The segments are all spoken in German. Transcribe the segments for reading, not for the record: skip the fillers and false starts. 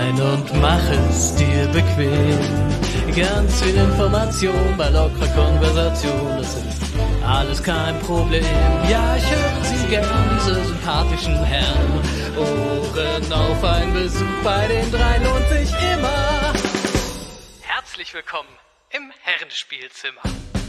rein und mach es dir bequem. Ganz viel Information bei lockerer Konversation, das ist alles kein Problem. Ja, ich höre Sie gern, diese sympathischen Herren. Ohren auf, ein Besuch bei den dreien lohnt sich immer. Herzlich willkommen im Herrenspielzimmer.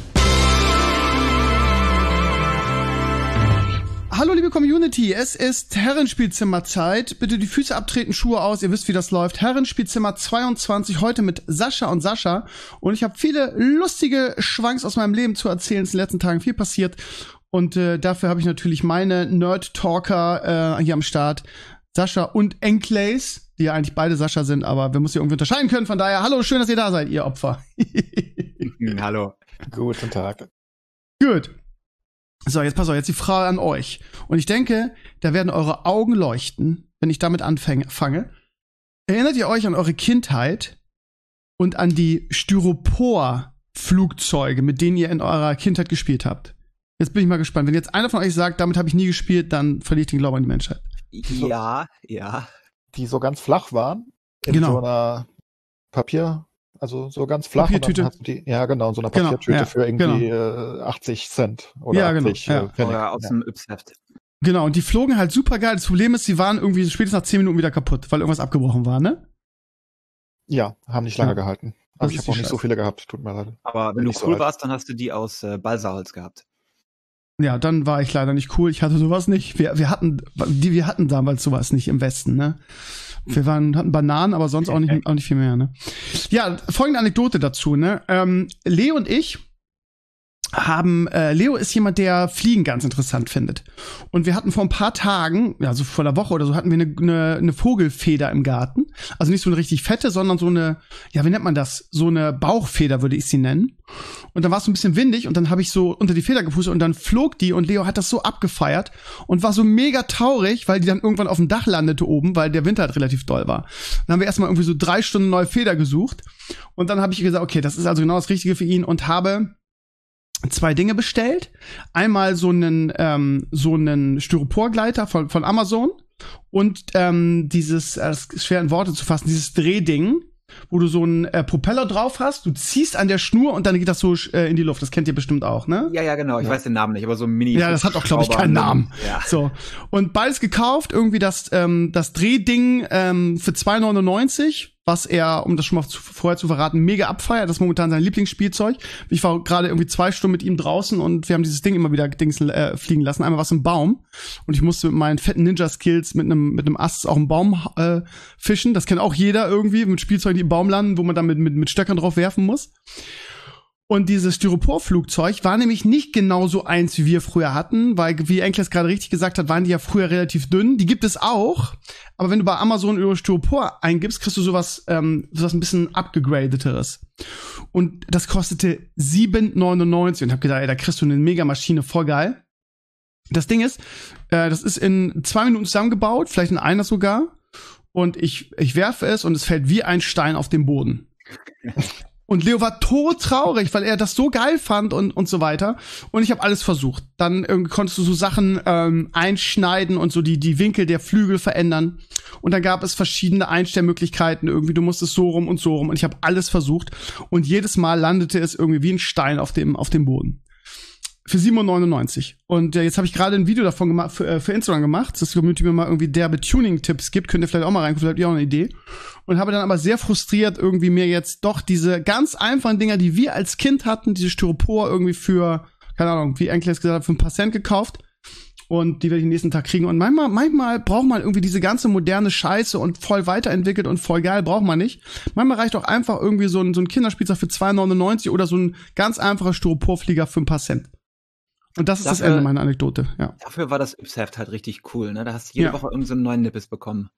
Hallo liebe Community, es ist Herrenspielzimmerzeit. Bitte die Füße abtreten, Schuhe aus, ihr wisst wie das läuft. Herrenspielzimmer 22, heute mit Sascha und Sascha. Und ich habe viele lustige Schwanks aus meinem Leben zu erzählen. Es ist in den letzten Tagen viel passiert. Und dafür habe ich natürlich meine Nerd-Talker hier am Start. Sascha und Enclays, die ja eigentlich beide Sascha sind, aber wir müssen sie irgendwie unterscheiden können. Von daher, hallo, schön, dass ihr da seid, ihr Opfer. Hallo. Guten Tag. Gut. So, jetzt pass auf, jetzt die Frage an euch. Und ich denke, da werden eure Augen leuchten, wenn ich damit fange. Erinnert ihr euch an eure Kindheit und an die Styropor-Flugzeuge, mit denen ihr in eurer Kindheit gespielt habt? Jetzt bin ich mal gespannt. Wenn jetzt einer von euch sagt, damit habe ich nie gespielt, dann verliere ich den Glauben an die Menschheit. Ja. Die so ganz flach waren. In genau. So einer Papier, also so ganz flach. Papiertüte. Und dann hast du so eine Papiertüte ja, für irgendwie 80 Cent oder ja, 80 genau, Pfennig. Oder aus dem Yps-Heft. Genau, und die flogen halt super geil. Das Problem ist, sie waren irgendwie spätestens nach 10 Minuten wieder kaputt, weil irgendwas abgebrochen war, ne? Ja, haben nicht lange gehalten. Das Aber ich ist habe auch die nicht so Scheiße. viele gehabt, tut mir leid. Aber wenn du cool warst, dann hast du die aus Balsaholz gehabt. Ja, dann war ich leider nicht cool. Ich hatte sowas nicht. Wir hatten damals sowas nicht im Westen, ne? Wir hatten Bananen, aber sonst auch nicht viel mehr, ne? Ja, folgende Anekdote dazu, ne? Leo und ich Leo ist jemand, der Fliegen ganz interessant findet. Und wir hatten vor ein paar Tagen, ja, so vor einer Woche oder so, hatten wir eine Vogelfeder im Garten. Also nicht so eine richtig fette, sondern so eine, ja, wie nennt man das? So eine Bauchfeder, würde ich sie nennen. Und dann war es so ein bisschen windig und dann habe ich so unter die Feder gepustet und dann flog die und Leo hat das so abgefeiert und war so mega traurig, weil die dann irgendwann auf dem Dach landete oben, weil der Winter halt relativ doll war. Dann haben wir erstmal irgendwie so 3 Stunden neue Feder gesucht und dann habe ich gesagt, okay, das ist also genau das Richtige für ihn und habe 2 Dinge bestellt. Einmal so einen Styroporgleiter von Amazon und dieses, das ist schwer in Worte zu fassen, dieses Drehding, wo du so einen Propeller drauf hast, du ziehst an der Schnur und dann geht das so in die Luft. Das kennt ihr bestimmt auch, ne? Ja, genau. Ich weiß den Namen nicht, aber so ein Mini. Ja, das hat auch, glaube ich, keinen Namen. Ja. So. Und beides gekauft, irgendwie das Drehding für 2,99, was er, um das schon mal vorher zu verraten, mega abfeiert. Das ist momentan sein Lieblingsspielzeug. Ich war gerade irgendwie 2 Stunden mit ihm draußen und wir haben dieses Ding immer wieder fliegen lassen. Einmal was im Baum. Und ich musste mit meinen fetten Ninja-Skills mit einem Ast auch im Baum fischen. Das kennt auch jeder irgendwie, mit Spielzeugen, die im Baum landen, wo man dann mit Stöckern drauf werfen muss. Und dieses Styropor-Flugzeug war nämlich nicht genauso eins, wie wir früher hatten, weil, wie Enkles gerade richtig gesagt hat, waren die ja früher relativ dünn. Die gibt es auch, aber wenn du bei Amazon über Styropor eingibst, kriegst du sowas ein bisschen abgegradeteres. Und das kostete 7,99 und hab gedacht, ey, da kriegst du eine Megamaschine, voll geil. Das Ding ist, das ist in 2 Minuten zusammengebaut, vielleicht in einer sogar. Und ich werfe es und es fällt wie ein Stein auf den Boden. Und Leo war todtraurig, weil er das so geil fand und so weiter. Und ich habe alles versucht. Dann konntest du so Sachen einschneiden und so die Winkel der Flügel verändern. Und dann gab es verschiedene Einstellmöglichkeiten. Irgendwie, du musstest so rum und so rum. Und ich habe alles versucht. Und jedes Mal landete es irgendwie wie ein Stein auf dem Boden. Für 7,99 €. Und jetzt habe ich gerade ein Video davon gemacht, für Instagram gemacht, dass die Community mir mal irgendwie derbe Tuning-Tipps gibt. Könnt ihr vielleicht auch mal reingucken, vielleicht habt ihr auch eine Idee. Und habe dann aber sehr frustriert irgendwie mir jetzt doch diese ganz einfachen Dinger, die wir als Kind hatten, diese Styropor irgendwie für, keine Ahnung, wie Enkles gesagt hat, für ein paar Cent gekauft. Und die werde ich den nächsten Tag kriegen. Und manchmal braucht man irgendwie diese ganze moderne Scheiße und voll weiterentwickelt und voll geil, braucht man nicht. Manchmal reicht auch einfach irgendwie so ein Kinderspielzeug für 2,99 € oder so ein ganz einfacher Styroporflieger für ein paar Cent. Und das ist das Ende meiner Anekdote, ja. Dafür war das Yps-Heft halt richtig cool, ne? Da hast du jede Woche irgendeinen so neuen Nippes bekommen.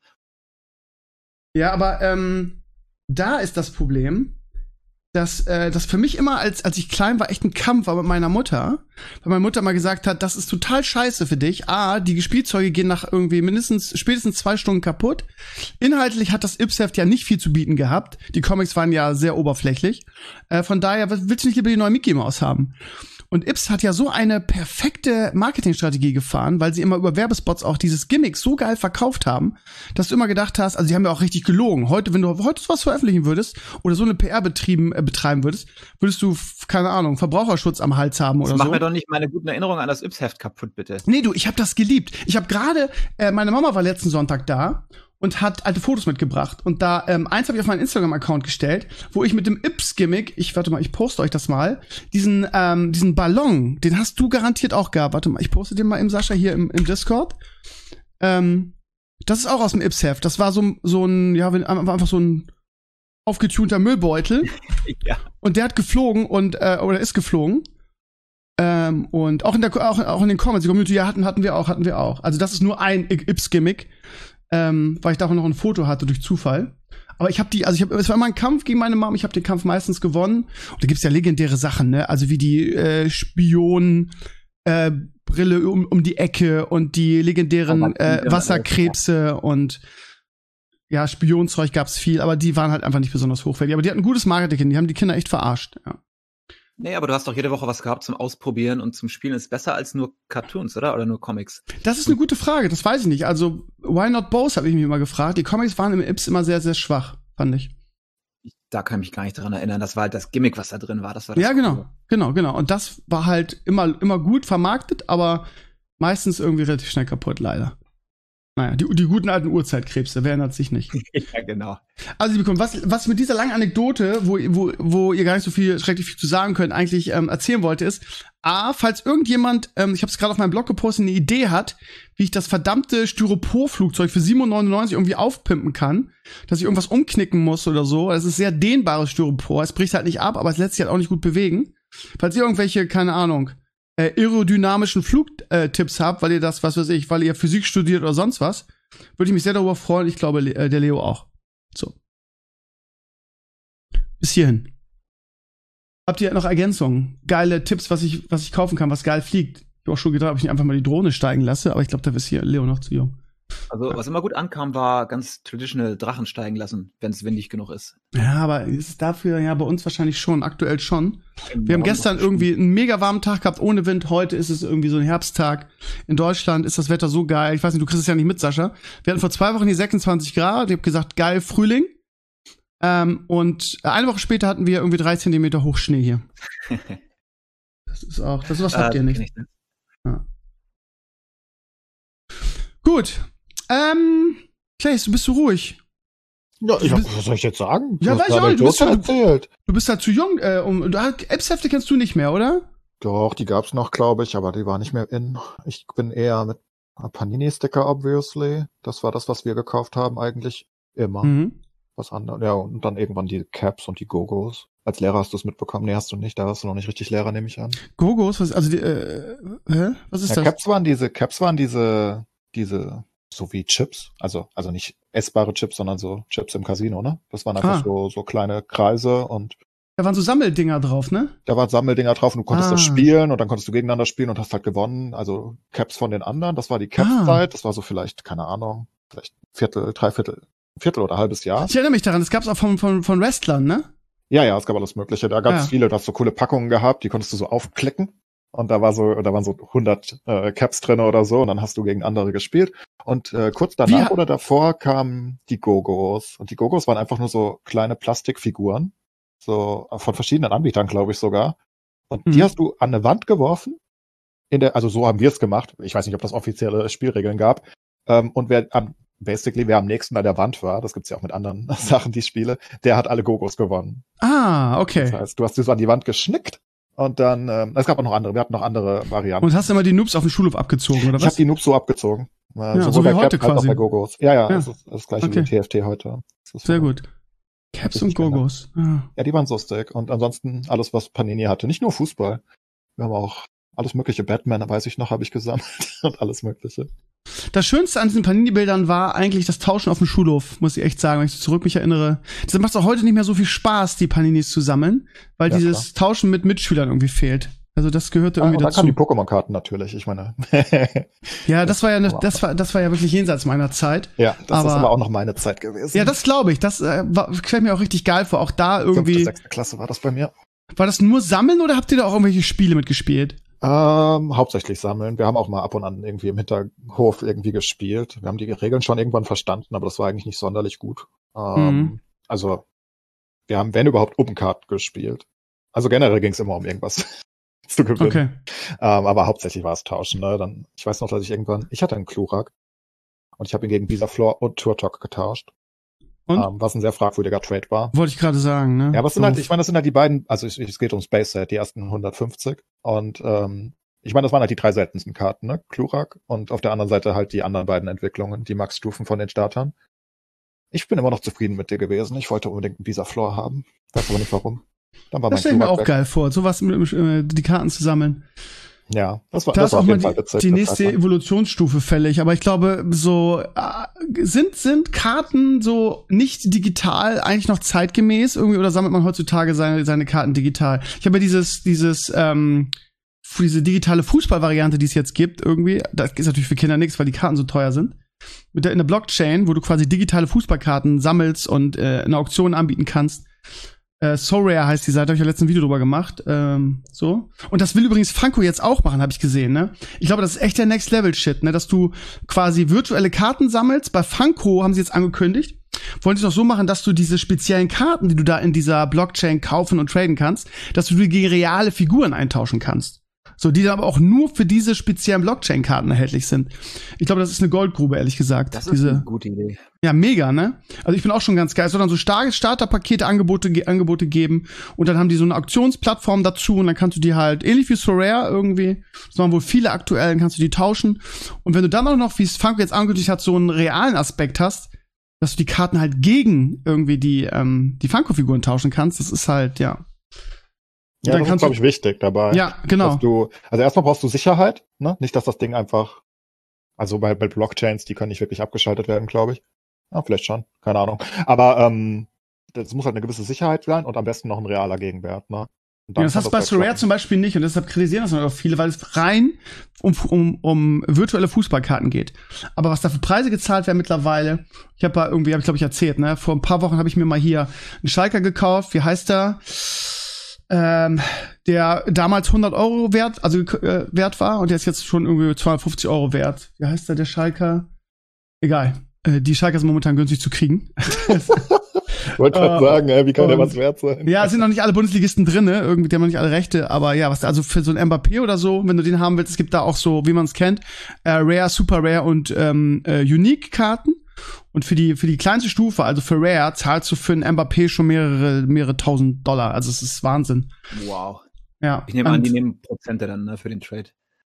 Ja, aber da ist das Problem, dass das für mich immer, als ich klein war, echt ein Kampf war mit meiner Mutter. Weil meine Mutter mal gesagt hat, das ist total scheiße für dich. Die Spielzeuge gehen nach irgendwie spätestens 2 Stunden kaputt. Inhaltlich hat das Yps-Heft ja nicht viel zu bieten gehabt. Die Comics waren ja sehr oberflächlich. Von daher willst du nicht lieber die neue Mickey Maus haben? Und Yps hat ja so eine perfekte Marketingstrategie gefahren, weil sie immer über Werbespots auch dieses Gimmick so geil verkauft haben, dass du immer gedacht hast, also sie haben ja auch richtig gelogen. Heute, wenn du heute was veröffentlichen würdest oder so eine PR betreiben würdest, würdest du, keine Ahnung, Verbraucherschutz am Hals haben oder so. Mach mir doch nicht meine guten Erinnerungen an das Yps-Heft kaputt, bitte. Nee, du, ich habe das geliebt. Ich habe gerade, meine Mama war letzten Sonntag da und hat alte Fotos mitgebracht. Und da, eins habe ich auf meinen Instagram-Account gestellt, wo ich mit dem Yps-Gimmick, ich poste euch das mal, diesen Ballon, den hast du garantiert auch gehabt. Warte mal, ich poste den mal im Sascha hier im Discord. Das ist auch aus dem Yps-Heft. Das war so ein, ja, einfach so ein aufgetunter Müllbeutel. Ja. Und der hat geflogen oder ist geflogen. Und auch in den Comments, die Community, ja, hatten wir auch. Also das ist nur ein Yps-Gimmick. Weil ich davon noch ein Foto hatte durch Zufall. Aber es war immer ein Kampf gegen meine Mom, ich habe den Kampf meistens gewonnen. Und da gibt's ja legendäre Sachen, ne? Also wie die Spion Brille um die Ecke und die legendären Wasserkrebse und ja, Spionzeug gab's viel, aber die waren halt einfach nicht besonders hochwertig. Aber die hatten gutes Marketing, die haben die Kinder echt verarscht, ja. Nee, aber du hast doch jede Woche was gehabt zum Ausprobieren und zum Spielen. Ist besser als nur Cartoons, oder? Oder nur Comics? Das ist eine gute Frage, das weiß ich nicht. Also, why not both, habe ich mich immer gefragt. Die Comics waren im Yps immer sehr, sehr schwach, fand ich. Da kann ich mich gar nicht dran erinnern. Das war halt das Gimmick, was da drin war. Das war das ja, genau. Und das war halt immer gut vermarktet, aber meistens irgendwie relativ schnell kaputt, leider. Naja, die guten alten Urzeitkrebse, wer erinnert sich nicht? Ja, genau. Also, liebe Kunden, was mit dieser langen Anekdote, wo ihr gar nicht so schrecklich viel zu sagen könnt, eigentlich erzählen wollte, ist, falls irgendjemand, ich habe es gerade auf meinem Blog gepostet, eine Idee hat, wie ich das verdammte Styropor-Flugzeug für 7,99 € irgendwie aufpimpen kann, dass ich irgendwas umknicken muss oder so. Es ist sehr dehnbares Styropor, es bricht halt nicht ab, aber es lässt sich halt auch nicht gut bewegen. Falls ihr irgendwelche, keine Ahnung, aerodynamischen Flugtipps habt, weil ihr das, was weiß ich, weil ihr Physik studiert oder sonst was, würde ich mich sehr darüber freuen. Ich glaube, der Leo auch. So. Bis hierhin. Habt ihr noch Ergänzungen? Geile Tipps, was ich kaufen kann, was geil fliegt? Ich habe auch schon gedacht, ob ich nicht einfach mal die Drohne steigen lasse, aber ich glaube, da ist hier Leo noch zu jung. Also, was immer gut ankam, war ganz traditional Drachen steigen lassen, wenn es windig genug ist. Ja, aber ist es dafür ja bei uns wahrscheinlich schon, aktuell schon. Wir haben gestern irgendwie einen mega warmen Tag gehabt, ohne Wind. Heute ist es irgendwie so ein Herbsttag. In Deutschland ist das Wetter so geil. Ich weiß nicht, du kriegst es ja nicht mit, Sascha. Wir hatten vor 2 Wochen die 26 Grad. Ich habe gesagt, geil, Frühling. Und eine Woche später hatten wir irgendwie 3 Zentimeter Hochschnee hier. Das habt ihr nicht. Ja. Gut. Claes, du bist so ruhig. Ja, was soll ich jetzt sagen? Ja, weiß ich auch nicht. Du bist halt zu jung. Yps-Hefte kennst du nicht mehr, oder? Doch, die gab's noch, glaube ich, aber die waren nicht mehr in. Ich bin eher mit Panini-Sticker, obviously. Das war das, was wir gekauft haben, eigentlich immer. Mhm. Was anderes. Ja, und dann irgendwann die Caps und die Go-Go's. Als Lehrer hast du es mitbekommen. Nee, hast du nicht. Da warst du noch nicht richtig Lehrer, nehme ich an. Go-Go's? Was ist das? Caps waren diese so wie Chips, also nicht essbare Chips, sondern so Chips im Casino, ne? Das waren einfach so kleine Kreise und da waren so Sammeldinger drauf, ne? Da waren Sammeldinger drauf und du konntest das spielen und dann konntest du gegeneinander spielen und hast halt gewonnen. Also Caps von den anderen, das war die Caps-Zeit, das war so vielleicht, keine Ahnung, vielleicht Viertel oder halbes Jahr. Ich erinnere mich daran, das gab's auch von Wrestlern, ne? Ja, es gab alles Mögliche. Da gab es viele, du hast so coole Packungen gehabt, die konntest du so aufklicken. Und da waren so 100 Caps drin oder so und dann hast du gegen andere gespielt. Und kurz danach oder davor kamen die Go-Go's. Und die Go-Go's waren einfach nur so kleine Plastikfiguren. So von verschiedenen Anbietern, glaube ich sogar. Und die hast du an eine Wand geworfen. Also so haben wir es gemacht. Ich weiß nicht, ob das offizielle Spielregeln gab. Und wer am nächsten an der Wand war, das gibt's ja auch mit anderen Sachen, die ich spiele, der hat alle Go-Go's gewonnen. Okay. Das heißt, du hast sie so an die Wand geschnickt. Und dann, es gab auch noch andere, wir hatten noch andere Varianten. Und hast du immer die Noobs auf dem Schulhof abgezogen, oder was? Ich habe die Noobs so abgezogen. So wie heute quasi. Als auch bei Go-Go's. Ja. Das gleiche wie TFT heute. Sehr gut. Caps und Go-Go's. Ja, die waren so sick. Und ansonsten alles, was Panini hatte. Nicht nur Fußball. Wir haben auch alles mögliche. Batman, weiß ich noch, habe ich gesammelt. Und alles mögliche. Das Schönste an diesen Panini-Bildern war eigentlich das Tauschen auf dem Schulhof, muss ich echt sagen, wenn ich zurück mich erinnere. Deshalb macht es auch heute nicht mehr so viel Spaß, die Paninis zu sammeln, weil dieses Tauschen mit Mitschülern irgendwie fehlt. Also das gehörte irgendwie dazu. Und dann kamen die Pokémon-Karten natürlich, ich meine. Ja, das war ja wirklich jenseits meiner Zeit. Ja, das ist aber auch noch meine Zeit gewesen. Ja, das glaube ich. Das gefällt mir auch richtig geil vor. Auch da irgendwie. 5. 6. Klasse war das bei mir. War das nur Sammeln oder habt ihr da auch irgendwelche Spiele mitgespielt? Hauptsächlich sammeln. Wir haben auch mal ab und an irgendwie im Hinterhof irgendwie gespielt. Wir haben die Regeln schon irgendwann verstanden, aber das war eigentlich nicht sonderlich gut. Also, wir haben, wenn überhaupt, Open Card gespielt. Also generell ging es immer um irgendwas zu gewinnen. Okay. Aber hauptsächlich war es Tauschen. Ne? Ich weiß noch, dass ich hatte einen Klurak und ich habe ihn gegen Visaflor und Turtok getauscht. Und? Was ein sehr fragwürdiger Trade war. Wollte ich gerade sagen, ne? Ja, aber es sind halt, ich meine, das sind halt die beiden, also es geht um Space Set, die ersten 150. Und ich meine, das waren halt die 3 seltensten Karten, ne? Klurak und auf der anderen Seite halt die anderen beiden Entwicklungen, die Max-Stufen von den Startern. Ich bin immer noch zufrieden mit dir gewesen. Ich wollte unbedingt einen Visaflor haben. Weiß aber nicht warum. Dann war das stelle ich mir auch geil vor, sowas die Karten zu sammeln. Ja, das war auf jeden jeden Fall witzig. Die nächste Evolutionsstufe fällig, aber ich glaube, so sind Karten so nicht digital eigentlich noch zeitgemäß irgendwie oder sammelt man heutzutage seine Karten digital? Ich habe ja diese digitale Fußballvariante, die es jetzt gibt, irgendwie, das ist natürlich für Kinder nichts, weil die Karten so teuer sind. In der Blockchain, wo du quasi digitale Fußballkarten sammelst und eine Auktion anbieten kannst. SoRare heißt die Seite, habe ich ja letztens ein Video drüber gemacht. So. Und das will übrigens Funko jetzt auch machen, habe ich gesehen, ne? Ich glaube, das ist echt der Next-Level-Shit, ne? Dass du quasi virtuelle Karten sammelst. Bei Funko haben sie jetzt angekündigt, wollen sie es auch so machen, dass du diese speziellen Karten, die du da in dieser Blockchain kaufen und traden kannst, dass du die gegen reale Figuren eintauschen kannst. So, die dann aber auch nur für diese speziellen Blockchain-Karten erhältlich sind. Ich glaube, das ist eine Goldgrube, ehrlich gesagt. Das ist eine gute Idee. Ja, mega, ne? Also ich bin auch schon ganz geil. Es soll dann so starke Starterpakete, Angebote geben und dann haben die so eine Auktionsplattform dazu und dann kannst du die halt, ähnlich wie SoRare irgendwie, das machen wohl viele aktuell, dann kannst du die tauschen. Und wenn du dann auch noch, wie es Funko jetzt angekündigt hat, so einen realen Aspekt hast, dass du die Karten halt gegen irgendwie die Funko-Figuren tauschen kannst, das ist halt, ja. Ja, das ist, glaube ich, wichtig dabei. Ja, genau. Also erstmal brauchst du Sicherheit, ne? Nicht, dass das Ding einfach, also bei Blockchains, die können nicht wirklich abgeschaltet werden, glaube ich. Ja, vielleicht schon, keine Ahnung. Aber das muss halt eine gewisse Sicherheit sein und am besten noch ein realer Gegenwert, ne? Ja, das hast du bei SoRare zum Beispiel nicht und deshalb kritisieren das auch viele, weil es rein um virtuelle Fußballkarten geht. Aber was da für Preise gezahlt werden mittlerweile, ich glaube ich erzählt, ne? Vor ein paar Wochen habe ich mir mal hier einen Schalker gekauft, wie heißt der? Der damals 100 € wert war und der ist jetzt schon irgendwie 250 € wert. Wie heißt der Schalker? Egal. Die Schalker sind momentan günstig zu kriegen. Wollte gerade sagen, wie kann der was wert sein? Ja, es sind noch nicht alle Bundesligisten drin, ne? Irgendwie, die haben noch nicht alle Rechte, aber ja, also für so ein Mbappé oder so, wenn du den haben willst, es gibt da auch so, wie man es kennt, Rare, Super Rare und Unique-Karten. Und für die kleinste Stufe, also für Rare, zahlst du für einen Mbappé schon mehrere $1.000. Also es ist Wahnsinn. Wow. Ja. Ich nehme an, die nehmen Prozente dann, ne, für den Trade.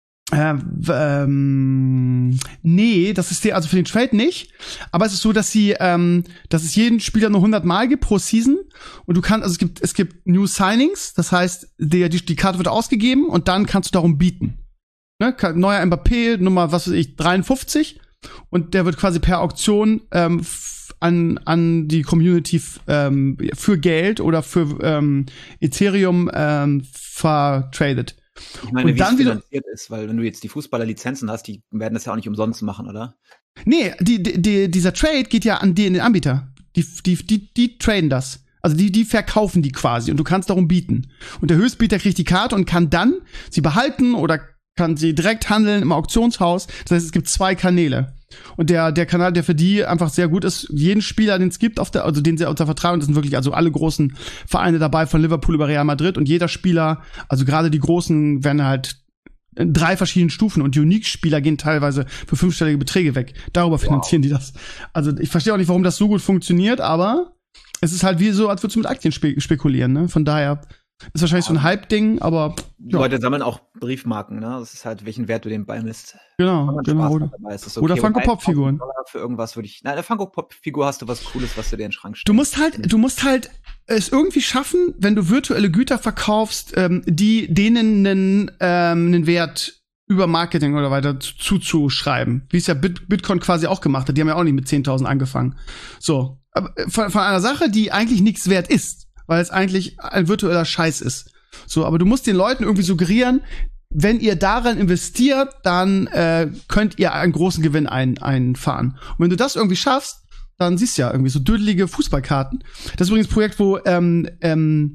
Nee, das ist also für den Trade nicht. Aber es ist so, dass es jeden Spieler nur 100 Mal gibt pro Season. Und du kannst, also es gibt New Signings. Das heißt, die Karte wird ausgegeben und dann kannst du darum bieten. Ne? Neuer Mbappé, Nummer, 53. Und der wird quasi per Auktion an die Community für Geld oder für Ethereum vertradet. Ich meine, wie es finanziert ist, weil wenn du jetzt die Fußballer-Lizenzen hast, die werden das ja auch nicht umsonst machen, oder? Nee, dieser Trade geht ja an den Anbieter. Die traden das. Also die verkaufen die quasi und du kannst darum bieten. Und der Höchstbieter kriegt die Karte und kann dann sie behalten oder kann sie direkt handeln im Auktionshaus. Das heißt, es gibt 2 Kanäle. Und der Kanal, der für die einfach sehr gut ist, jeden Spieler, den es gibt, den sie unter Vertrag, und das sind wirklich also alle großen Vereine dabei, von Liverpool über Real Madrid, und jeder Spieler, also gerade die großen, werden halt in 3 verschiedenen Stufen, und Unique-Spieler gehen teilweise für 5-stellige Beträge weg. Darüber finanzieren die das. Also ich verstehe auch nicht, warum das so gut funktioniert, aber es ist halt wie so, als würdest du mit Aktien spekulieren, ne? Von daher ist wahrscheinlich so ein Hype-Ding, aber ja. Leute sammeln auch Briefmarken, ne? Das ist halt, welchen Wert du dem beimisst. Genau. Oder Funko-Pop-Figuren. Für irgendwas würde ich. Na, der Funko-Pop-Figur hast du was Cooles, was du dir in den Schrank stellst. Du musst halt es irgendwie schaffen, wenn du virtuelle Güter verkaufst, denen einen Wert über Marketing oder weiter zuzuschreiben. Wie es ja Bitcoin quasi auch gemacht hat. Die haben ja auch nicht mit 10.000 angefangen. So. Aber von einer Sache, die eigentlich nichts wert ist. Weil es eigentlich ein virtueller Scheiß ist. So, aber du musst den Leuten irgendwie suggerieren, wenn ihr daran investiert, dann könnt ihr einen großen Gewinn einfahren. Und wenn du das irgendwie schaffst, dann siehst du ja irgendwie so dödelige Fußballkarten. Das ist übrigens ein Projekt, wo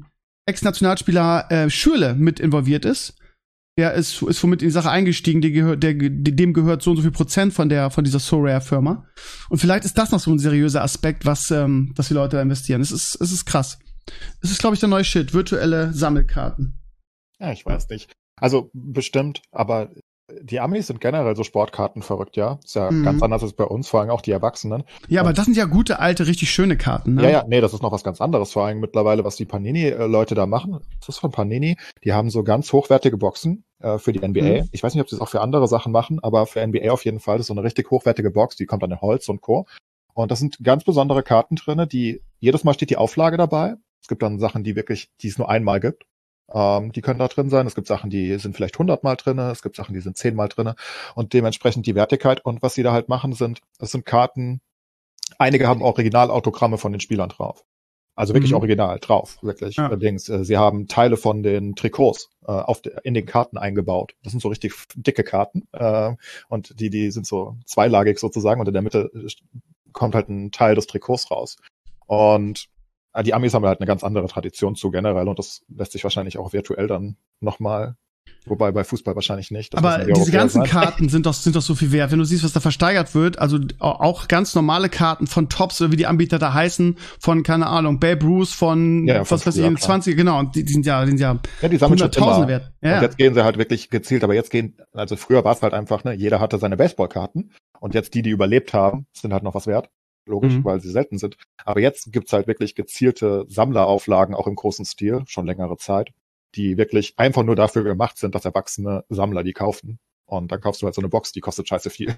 Ex-Nationalspieler Schürrle mit involviert ist. Der ist womit in die Sache eingestiegen, dem gehört so und so viel Prozent von dieser Sorare-Firma. Und vielleicht ist das noch so ein seriöser Aspekt, dass die Leute da investieren. Es ist krass. Es ist, glaube ich, der neue Shit. Virtuelle Sammelkarten. Ja, ich weiß nicht. Also bestimmt, aber die Amis sind generell so Sportkarten verrückt, ja. Ist ja ganz anders als bei uns, vor allem auch die Erwachsenen. Ja, aber das sind ja gute, alte, richtig schöne Karten, ne? Ja, nee, das ist noch was ganz anderes, vor allem mittlerweile, was die Panini-Leute da machen. Das ist von Panini. Die haben so ganz hochwertige Boxen für die NBA. Ich weiß nicht, ob sie das auch für andere Sachen machen, aber für NBA auf jeden Fall. Das ist so eine richtig hochwertige Box, die kommt dann in Holz und Co. Und das sind ganz besondere Karten drinne, die jedes Mal steht die Auflage dabei. Es gibt dann Sachen, die es nur einmal gibt. Die können da drin sein. Es gibt Sachen, die sind vielleicht 100-mal drin. Es gibt Sachen, die sind 10-mal drin. Und dementsprechend die Wertigkeit. Und was sie da halt machen, das sind Karten. Einige haben Originalautogramme von den Spielern drauf. Also wirklich original drauf, wirklich. Ja. Allerdings, sie haben Teile von den Trikots in den Karten eingebaut. Das sind so richtig dicke Karten. Und die sind so zweilagig sozusagen. Und in der Mitte kommt halt ein Teil des Trikots raus. Und die Amis haben halt eine ganz andere Tradition zu generell und das lässt sich wahrscheinlich auch virtuell dann nochmal, wobei bei Fußball wahrscheinlich nicht. Aber diese ganzen Karten sind doch so viel wert. Wenn du siehst, was da versteigert wird, also auch ganz normale Karten von Tops oder wie die Anbieter da heißen, von, keine Ahnung, Babe Ruth von was weiß ich, in 20, genau, und die sind ja die sammeln Hunderttausende wert. Ja. Und jetzt gehen sie halt wirklich gezielt, aber also früher war es halt einfach, ne, jeder hatte seine Baseballkarten und jetzt die überlebt haben, sind halt noch was wert. Logisch, weil sie selten sind. Aber jetzt gibt's halt wirklich gezielte Sammlerauflagen, auch im großen Stil, schon längere Zeit, die wirklich einfach nur dafür gemacht sind, dass erwachsene Sammler die kaufen. Und dann kaufst du halt so eine Box, die kostet scheiße viel.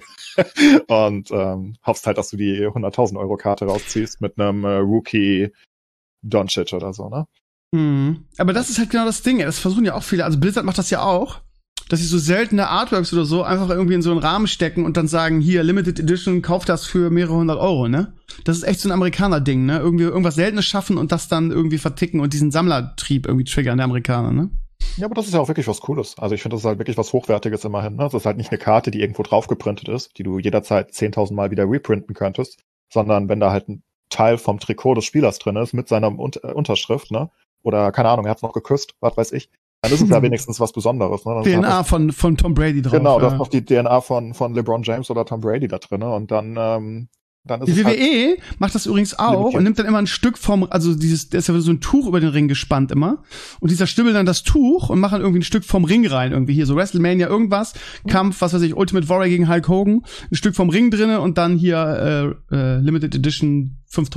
Und hoffst halt, dass du die 100.000 Euro Karte rausziehst mit einem Rookie Doncic oder so, ne? Aber das ist halt genau das Ding. Das versuchen ja auch viele. Also Blizzard macht das ja auch, dass sie so seltene Artworks oder so einfach irgendwie in so einen Rahmen stecken und dann sagen, hier, Limited Edition, kauf das für mehrere hundert Euro, ne? Das ist echt so ein Amerikaner-Ding, ne? Irgendwie irgendwas Seltenes schaffen und das dann irgendwie verticken und diesen Sammlertrieb irgendwie triggern der Amerikaner, ne? Ja, aber das ist ja auch wirklich was Cooles. Also ich finde, das ist halt wirklich was Hochwertiges immerhin, ne? Das ist halt nicht eine Karte, die irgendwo drauf geprintet ist, die du jederzeit 10.000 Mal wieder reprinten könntest, sondern wenn da halt ein Teil vom Trikot des Spielers drin ist mit seiner Unterschrift, ne? Oder, keine Ahnung, er hat's noch geküsst, was weiß ich. Dann ist es ja wenigstens was Besonderes. Ne? DNA von Tom Brady drauf. Genau, da ist noch die DNA von LeBron James oder Tom Brady da drin. Und dann ist die es WWE macht das übrigens auch und nimmt dann immer ein Stück da ist ja so ein Tuch über den Ring gespannt immer. Und dieser stibbelt dann das Tuch und macht dann irgendwie ein Stück vom Ring rein. Irgendwie hier so WrestleMania irgendwas. Kampf, was weiß ich, Ultimate Warrior gegen Hulk Hogan. Ein Stück vom Ring drinne und dann hier Limited Edition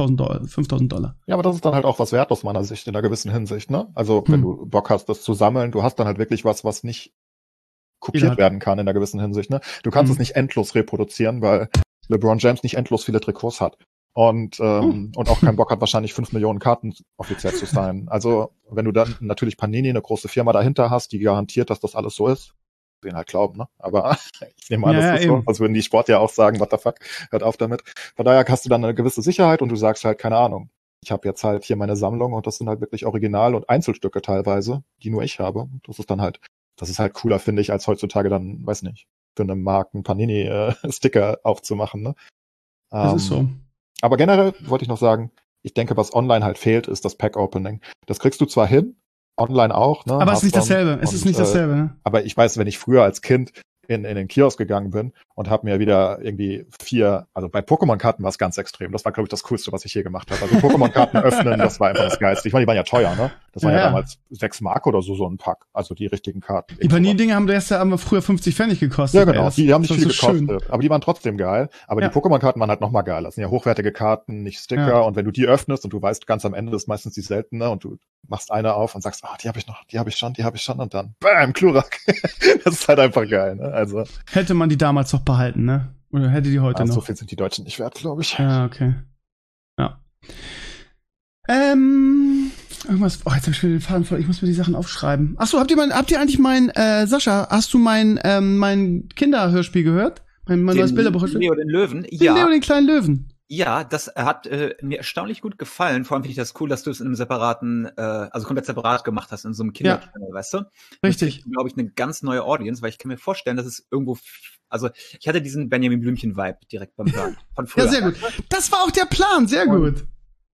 $5.000. Ja, aber das ist dann halt auch was wert aus meiner Sicht, in einer gewissen Hinsicht, ne? Also, wenn du Bock hast, das zu sammeln, du hast dann halt wirklich was nicht kopiert werden kann in einer gewissen Hinsicht, ne? Du kannst es nicht endlos reproduzieren, weil LeBron James nicht endlos viele Trikots hat. Und auch keinen Bock hat, wahrscheinlich 5 Millionen Karten offiziell zu sein. Also, wenn du dann natürlich Panini, eine große Firma dahinter hast, die garantiert, dass das alles so ist, den halt glauben, ne? Aber ich nehme an, das ist so. Also würden die Sport ja auch sagen, what the fuck, hört auf damit. Von daher hast du dann eine gewisse Sicherheit und du sagst halt, keine Ahnung, ich habe jetzt halt hier meine Sammlung und das sind halt wirklich Original- und Einzelstücke teilweise, die nur ich habe. Das ist halt cooler, finde ich, als heutzutage dann, weiß nicht, für eine Marken Panini-Sticker aufzumachen, ne? Das ist so. Aber generell wollte ich noch sagen, ich denke, was online halt fehlt, ist das Pack-Opening. Das kriegst du zwar hin, online auch, ne? Aber es ist nicht dasselbe. Es ist nicht dasselbe, ne? Aber ich weiß, wenn ich früher als Kind in den Kiosk gegangen bin und habe mir wieder irgendwie also bei Pokémon-Karten war es ganz extrem. Das war, glaube ich, das Coolste, was ich hier gemacht habe. Also Pokémon-Karten öffnen, das war einfach das Geilste. Ich meine, die waren ja teuer, ne? Das waren ja damals 6 Mark oder so ein Pack. Also die richtigen Karten. Die Panini-Dinger haben früher 50 Pfennig gekostet. Ja, genau. Die haben nicht viel gekostet. Schön. Aber die waren trotzdem geil. Aber die Pokémon-Karten waren halt noch mal geil. Das sind ja hochwertige Karten, nicht Sticker. Ja. Und wenn du die öffnest und du weißt, ganz am Ende ist meistens die seltene und du machst eine auf und sagst, die habe ich noch, die habe ich schon und dann bam, Klurak. Das ist halt einfach geil, ne? Also. Hätte man die damals noch behalten, ne? Oder hätte die heute noch? So viel sind die Deutschen nicht wert, glaube ich. Ja, okay. Ja. Irgendwas. Oh, jetzt hab ich schon den Faden voll. Ich muss mir die Sachen aufschreiben. Achso, habt ihr eigentlich Sascha, hast du mein Kinderhörspiel gehört? Mein neues Bilderbuchhörspiel? Leo den Löwen? Ja. Leo den kleinen Löwen. Ja, das hat mir erstaunlich gut gefallen. Vor allem finde ich das cool, dass du es in einem separaten, also komplett separat gemacht hast, in so einem Kinderchannel, weißt du? Richtig. Glaube ich, eine ganz neue Audience, weil ich kann mir vorstellen, dass es irgendwo, also ich hatte diesen Benjamin Blümchen-Vibe direkt beim Hören von früher. Ja, sehr gut. Das war auch der Plan, sehr gut.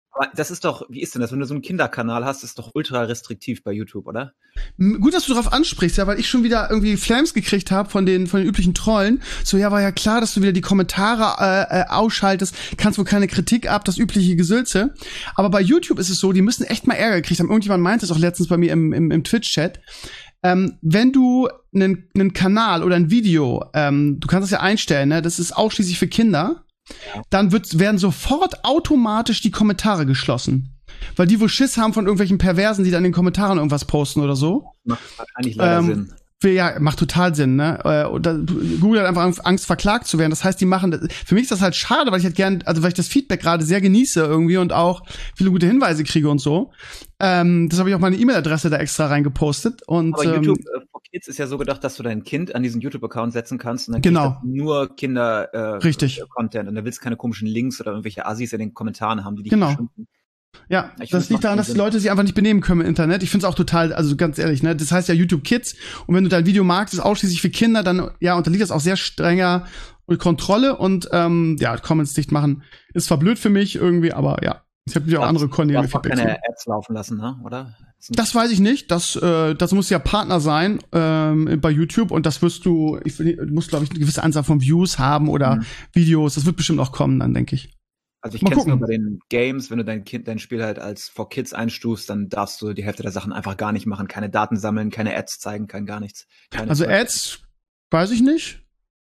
Aber das ist doch, wie ist denn das, wenn du so einen Kinderkanal hast, ist doch ultra restriktiv bei YouTube, oder? Gut, dass du darauf ansprichst, ja, weil ich schon wieder irgendwie Flames gekriegt habe von den üblichen Trollen. So, ja, war ja klar, dass du wieder die Kommentare ausschaltest, kannst wohl keine Kritik ab, das übliche Gesülze. Aber bei YouTube ist es so, die müssen echt mal Ärger gekriegt haben. Irgendjemand meinte es auch letztens bei mir im Twitch-Chat. Wenn du einen Kanal oder ein Video, du kannst das ja einstellen, ne, das ist ausschließlich für Kinder, dann werden sofort automatisch die Kommentare geschlossen. Weil die wohl Schiss haben von irgendwelchen Perversen, die dann in den Kommentaren irgendwas posten oder so. Macht wahrscheinlich leider Sinn. Ja, macht total Sinn, ne? Google hat einfach Angst, verklagt zu werden. Das heißt, die machen das. Für mich ist das halt schade, weil ich halt weil ich das Feedback gerade sehr genieße irgendwie und auch viele gute Hinweise kriege und so. Das habe ich auch meine E-Mail-Adresse da extra reingepostet. Und, aber YouTube for Kids ist ja so gedacht, dass du dein Kind an diesen YouTube-Account setzen kannst und dann genau. Nur Kinder Richtig. Content und dann willst du keine komischen Links oder irgendwelche Assis in den Kommentaren haben, die dich genau. beschimpfen. Ja, das liegt daran, dass die Leute sich einfach nicht benehmen können im Internet. Ich finde es auch total, also ganz ehrlich, ne, das heißt ja YouTube Kids und wenn du dein Video magst, ist ausschließlich für Kinder, dann ja, unterliegt das auch sehr strenger Kontrolle und Comments dicht machen ist zwar blöd für mich irgendwie, aber ja, ich habe ja auch andere Content Feedback. Keine Ads laufen lassen, ne, oder? Das weiß ich nicht, das muss ja Partner sein bei YouTube und das musst glaube ich, eine gewisse Anzahl von Views haben oder Videos, das wird bestimmt auch kommen, dann denke ich. Also ich kenne es nur bei den Games, wenn du dein Spiel halt als For Kids einstufst, dann darfst du die Hälfte der Sachen einfach gar nicht machen. Keine Daten sammeln, keine Ads zeigen, gar nichts. Also Ads, weiß ich nicht.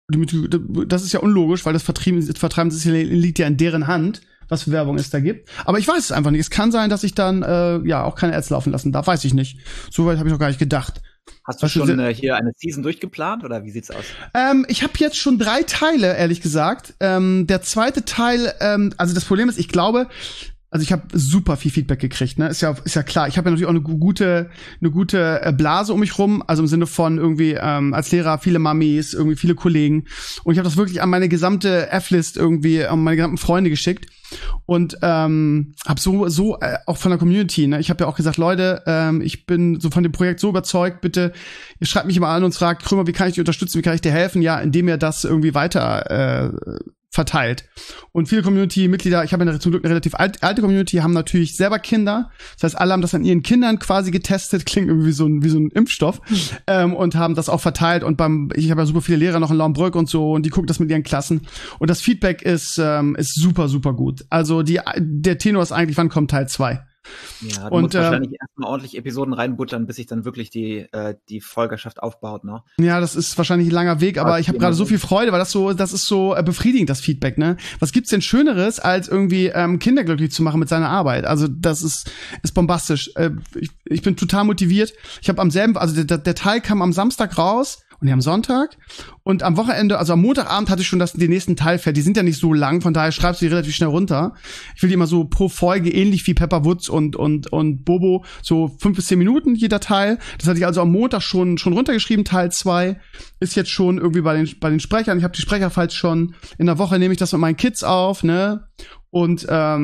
Das ist ja unlogisch, weil das Vertreiben liegt ja in deren Hand, was für Werbung es da gibt. Aber ich weiß es einfach nicht. Es kann sein, dass ich dann auch keine Ads laufen lassen darf, weiß ich nicht. Soweit habe ich noch gar nicht gedacht. Hast du schon hier eine Season durchgeplant oder wie sieht's aus? Ich habe jetzt schon 3 Teile, ehrlich gesagt. Der zweite Teil, also das Problem ist, ich glaube, also ich habe super viel Feedback gekriegt, ne? Ist ja klar. Ich habe ja natürlich auch eine gute Blase um mich rum, also im Sinne von irgendwie als Lehrer viele Mamis, irgendwie viele Kollegen. Und ich habe das wirklich an meine gesamte F-List irgendwie, an meine gesamten Freunde geschickt. Und habe so auch von der Community, ne? Ich habe ja auch gesagt, Leute, ich bin so von dem Projekt so überzeugt, bitte, ihr schreibt mich immer an und fragt, Krömer, wie kann ich dich unterstützen, wie kann ich dir helfen? Ja, indem ihr das irgendwie weiter verteilt. Und viele Community-Mitglieder, ich habe ja zum Glück eine relativ alte Community, haben natürlich selber Kinder. Das heißt, alle haben das an ihren Kindern quasi getestet, klingt irgendwie wie so ein Impfstoff, und haben das auch verteilt. Und ich habe ja super viele Lehrer noch in Laumbrück und so, und die gucken das mit ihren Klassen. Und das Feedback ist super, super gut. Also der Tenor ist eigentlich, wann kommt Teil 2? Ja, du musst wahrscheinlich erstmal ordentlich Episoden reinbuttern, bis sich dann wirklich die Folgerschaft aufbaut, ne? Ja, das ist wahrscheinlich ein langer Weg, aber ich habe gerade so viel Freude, weil das ist so befriedigend, das Feedback, ne? Was gibt's denn Schöneres, als irgendwie Kinder glücklich zu machen mit seiner Arbeit? Also das ist bombastisch. Ich bin total motiviert. Ich habe der Teil kam am Samstag raus. Und am Sonntag. Und am Wochenende, also am Montagabend hatte ich schon den nächsten Teil fertig. Die sind ja nicht so lang, von daher schreibst du die relativ schnell runter. Ich will die immer so pro Folge, ähnlich wie Pepper Woods und Bobo, so 5 bis 10 Minuten jeder Teil. Das hatte ich also am Montag schon runtergeschrieben, Teil 2. Ist jetzt schon irgendwie bei den Sprechern. Ich habe die Sprecherfiles schon. In der Woche nehme ich das mit meinen Kids auf, ne? Und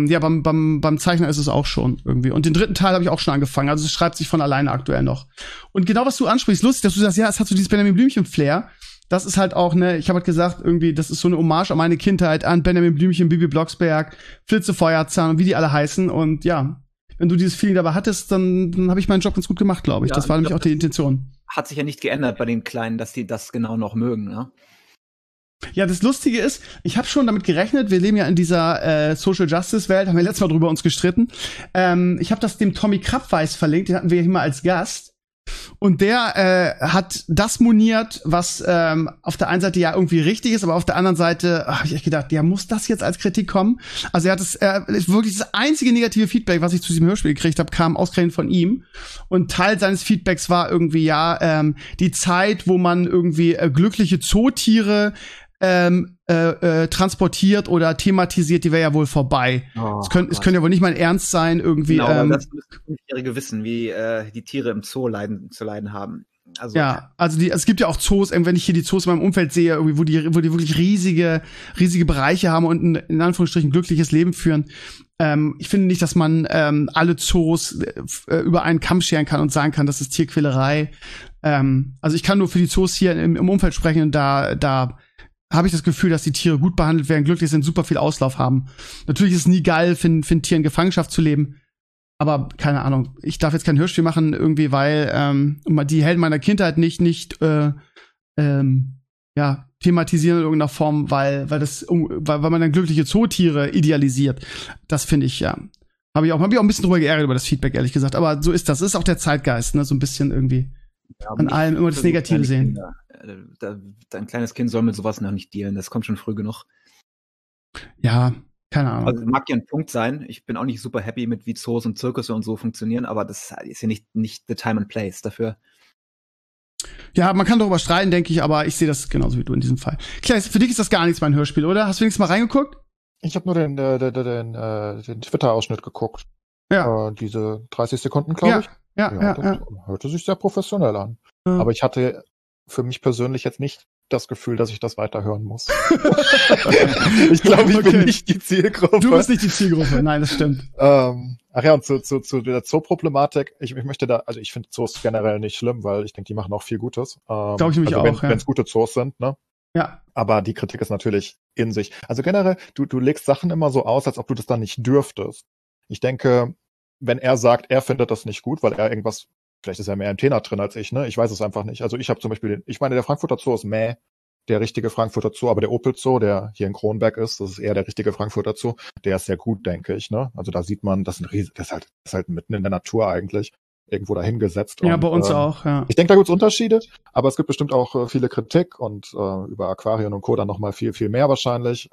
beim Zeichner ist es auch schon irgendwie. Und den dritten Teil habe ich auch schon angefangen. Also es schreibt sich von alleine aktuell noch. Und genau, was du ansprichst, lustig, dass du sagst, ja, es hat so dieses Benjamin Blümchen-Flair. Das ist halt auch, ne, ich habe halt gesagt, irgendwie, das ist so eine Hommage an meine Kindheit, an Benjamin Blümchen, Bibi Blocksberg, Flitze Feuerzahn und wie die alle heißen. Und ja, wenn du dieses Feeling dabei hattest, dann habe ich meinen Job ganz gut gemacht, glaube ich. Ja, das war nämlich auch die Intention. Hat sich ja nicht geändert bei den Kleinen, dass die das genau noch mögen, ne? Ja, das Lustige ist, ich habe schon damit gerechnet, wir leben ja in dieser Social Justice Welt, haben wir letztes Mal drüber uns gestritten. Ich habe das dem Tommy Krabweis verlinkt, den hatten wir hier mal als Gast. Und der hat das moniert, was auf der einen Seite ja irgendwie richtig ist, aber auf der anderen Seite habe ich echt gedacht, ja, muss das jetzt als Kritik kommen? Also er hat wirklich das einzige negative Feedback, was ich zu diesem Hörspiel gekriegt habe, kam ausgerechnet von ihm. Und Teil seines Feedbacks war irgendwie, die Zeit, wo man irgendwie glückliche Zootiere transportiert oder thematisiert, die wäre ja wohl vorbei. Es könnte ja wohl nicht mal ernst sein, irgendwie. Genau, das müssen Fünfjährige wissen, wie die Tiere im Zoo zu leiden haben. Also, ja, also es gibt ja auch Zoos, wenn ich hier die Zoos in meinem Umfeld sehe, irgendwie, wo die wirklich riesige Bereiche haben und in Anführungsstrichen glückliches Leben führen. Ich finde nicht, dass man alle Zoos über einen Kamm scheren kann und sagen kann, das ist Tierquälerei. Also ich kann nur für die Zoos hier im Umfeld sprechen und da habe ich das Gefühl, dass die Tiere gut behandelt werden, glücklich sind, super viel Auslauf haben. Natürlich ist es nie geil, für ein Tier in Gefangenschaft zu leben. Aber keine Ahnung, ich darf jetzt kein Hörspiel machen, irgendwie, weil die Helden meiner Kindheit nicht thematisieren in irgendeiner Form, weil man dann glückliche Zootiere idealisiert. Das finde ich, ja. Habe ich auch ein bisschen drüber geärgert über das Feedback, ehrlich gesagt. Aber so ist das. Das ist auch der Zeitgeist, ne? So ein bisschen irgendwie an allem immer das Negative sehen. Dein kleines Kind soll mit sowas noch nicht dealen. Das kommt schon früh genug. Ja, keine Ahnung. Also mag ja ein Punkt sein. Ich bin auch nicht super happy mit, wie Zoos und Zirkusse und so funktionieren, aber das ist ja nicht the time and place dafür. Ja, man kann darüber streiten, denke ich, aber ich sehe das genauso wie du in diesem Fall. Klaas, für dich ist das gar nichts, mein Hörspiel, oder? Hast du wenigstens mal reingeguckt? Ich habe nur den Twitter-Ausschnitt geguckt. Ja. Diese 30 Sekunden, glaube ich. Ja. Hörte sich sehr professionell an. Ja. Aber ich hatte für mich persönlich jetzt nicht das Gefühl, dass ich das weiterhören muss. Ich glaube, ich bin nicht die Zielgruppe. Du bist nicht die Zielgruppe, nein, das stimmt. Ach ja, und zu der Zoo-Problematik, ich möchte also ich finde Zoos generell nicht schlimm, weil ich denke, die machen auch viel Gutes. Glaube ich nämlich also auch, wenn es gute Zoos sind, ne? Ja. Aber die Kritik ist natürlich in sich. Also generell, du legst Sachen immer so aus, als ob du das dann nicht dürftest. Ich denke, wenn er sagt, er findet das nicht gut, weil er irgendwas, vielleicht ist er mehr im Thema drin als ich, ne? Ich weiß es einfach nicht. Also ich habe zum Beispiel der Frankfurter Zoo ist der richtige Frankfurter Zoo, aber der Opel Zoo, der hier in Kronberg ist, das ist eher der richtige Frankfurter Zoo, der ist sehr gut, denke ich, ne? Also da sieht man, das ist halt mitten in der Natur eigentlich, irgendwo dahingesetzt. Ja, und, bei uns auch, ja. Ich denke, da gibt es Unterschiede, aber es gibt bestimmt auch viele Kritik und über Aquarien und Co. dann nochmal viel, viel mehr wahrscheinlich.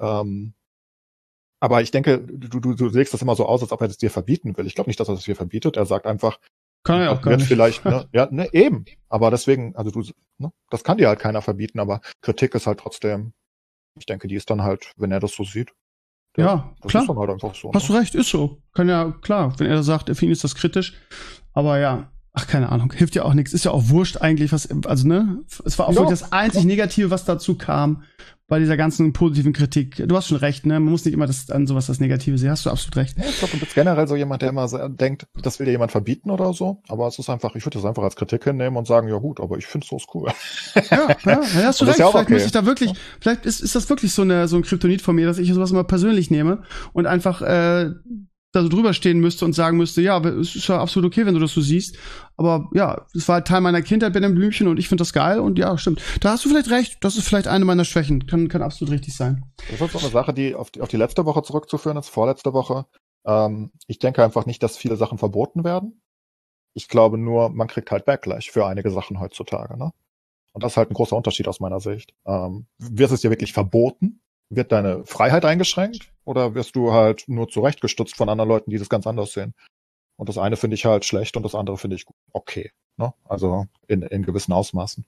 Aber ich denke, du legst das immer so aus, als ob er das dir verbieten will. Ich glaube nicht, dass er das dir verbietet. Er sagt einfach, kann er auch gar nicht. Vielleicht, ne? Ja, ne, eben. Aber deswegen, also das kann dir halt keiner verbieten, aber Kritik ist halt trotzdem, ich denke, die ist dann halt, wenn er das so sieht. Ja, das klar. Ist dann halt einfach so. Hast du recht, ist so. Kann ja, klar, wenn er sagt, für ihn ist das kritisch. Aber ja, ach, keine Ahnung, hilft ja auch nichts. Ist ja auch wurscht eigentlich, also, ne? Es war auch wirklich das einzig Negative, was dazu kam, bei dieser ganzen positiven Kritik. Du hast schon recht, ne? Man muss nicht immer an sowas das Negative sehen. Hast du absolut recht. Ja, ich glaube, du bist generell so jemand, der immer so denkt, das will dir jemand verbieten oder so. Aber es ist einfach, ich würde das einfach als Kritik hinnehmen und sagen, ja gut, aber ich finde es so cool. Ja, hast du recht. Ja vielleicht okay. muss ich da wirklich, vielleicht ist das wirklich so ein Kryptonit von mir, dass ich sowas immer persönlich nehme und einfach da so drüber stehen müsste und sagen müsste, ja, es ist ja absolut okay, wenn du das so siehst. Aber ja, es war halt Teil meiner Kindheit, Benjamin Blümchen, und ich finde das geil und ja, stimmt. Da hast du vielleicht recht, das ist vielleicht eine meiner Schwächen. Kann absolut richtig sein. Das ist so eine Sache, die auf die letzte Woche zurückzuführen ist, vorletzte Woche. Ich denke einfach nicht, dass viele Sachen verboten werden. Ich glaube nur, man kriegt halt Backlash für einige Sachen heutzutage, ne? Und das ist halt ein großer Unterschied aus meiner Sicht. Wird es dir wirklich verboten? Wird deine Freiheit eingeschränkt? Oder wirst du halt nur zurechtgestutzt von anderen Leuten, die das ganz anders sehen? Und das eine finde ich halt schlecht und das andere finde ich okay. Ne? Also in gewissen Ausmaßen.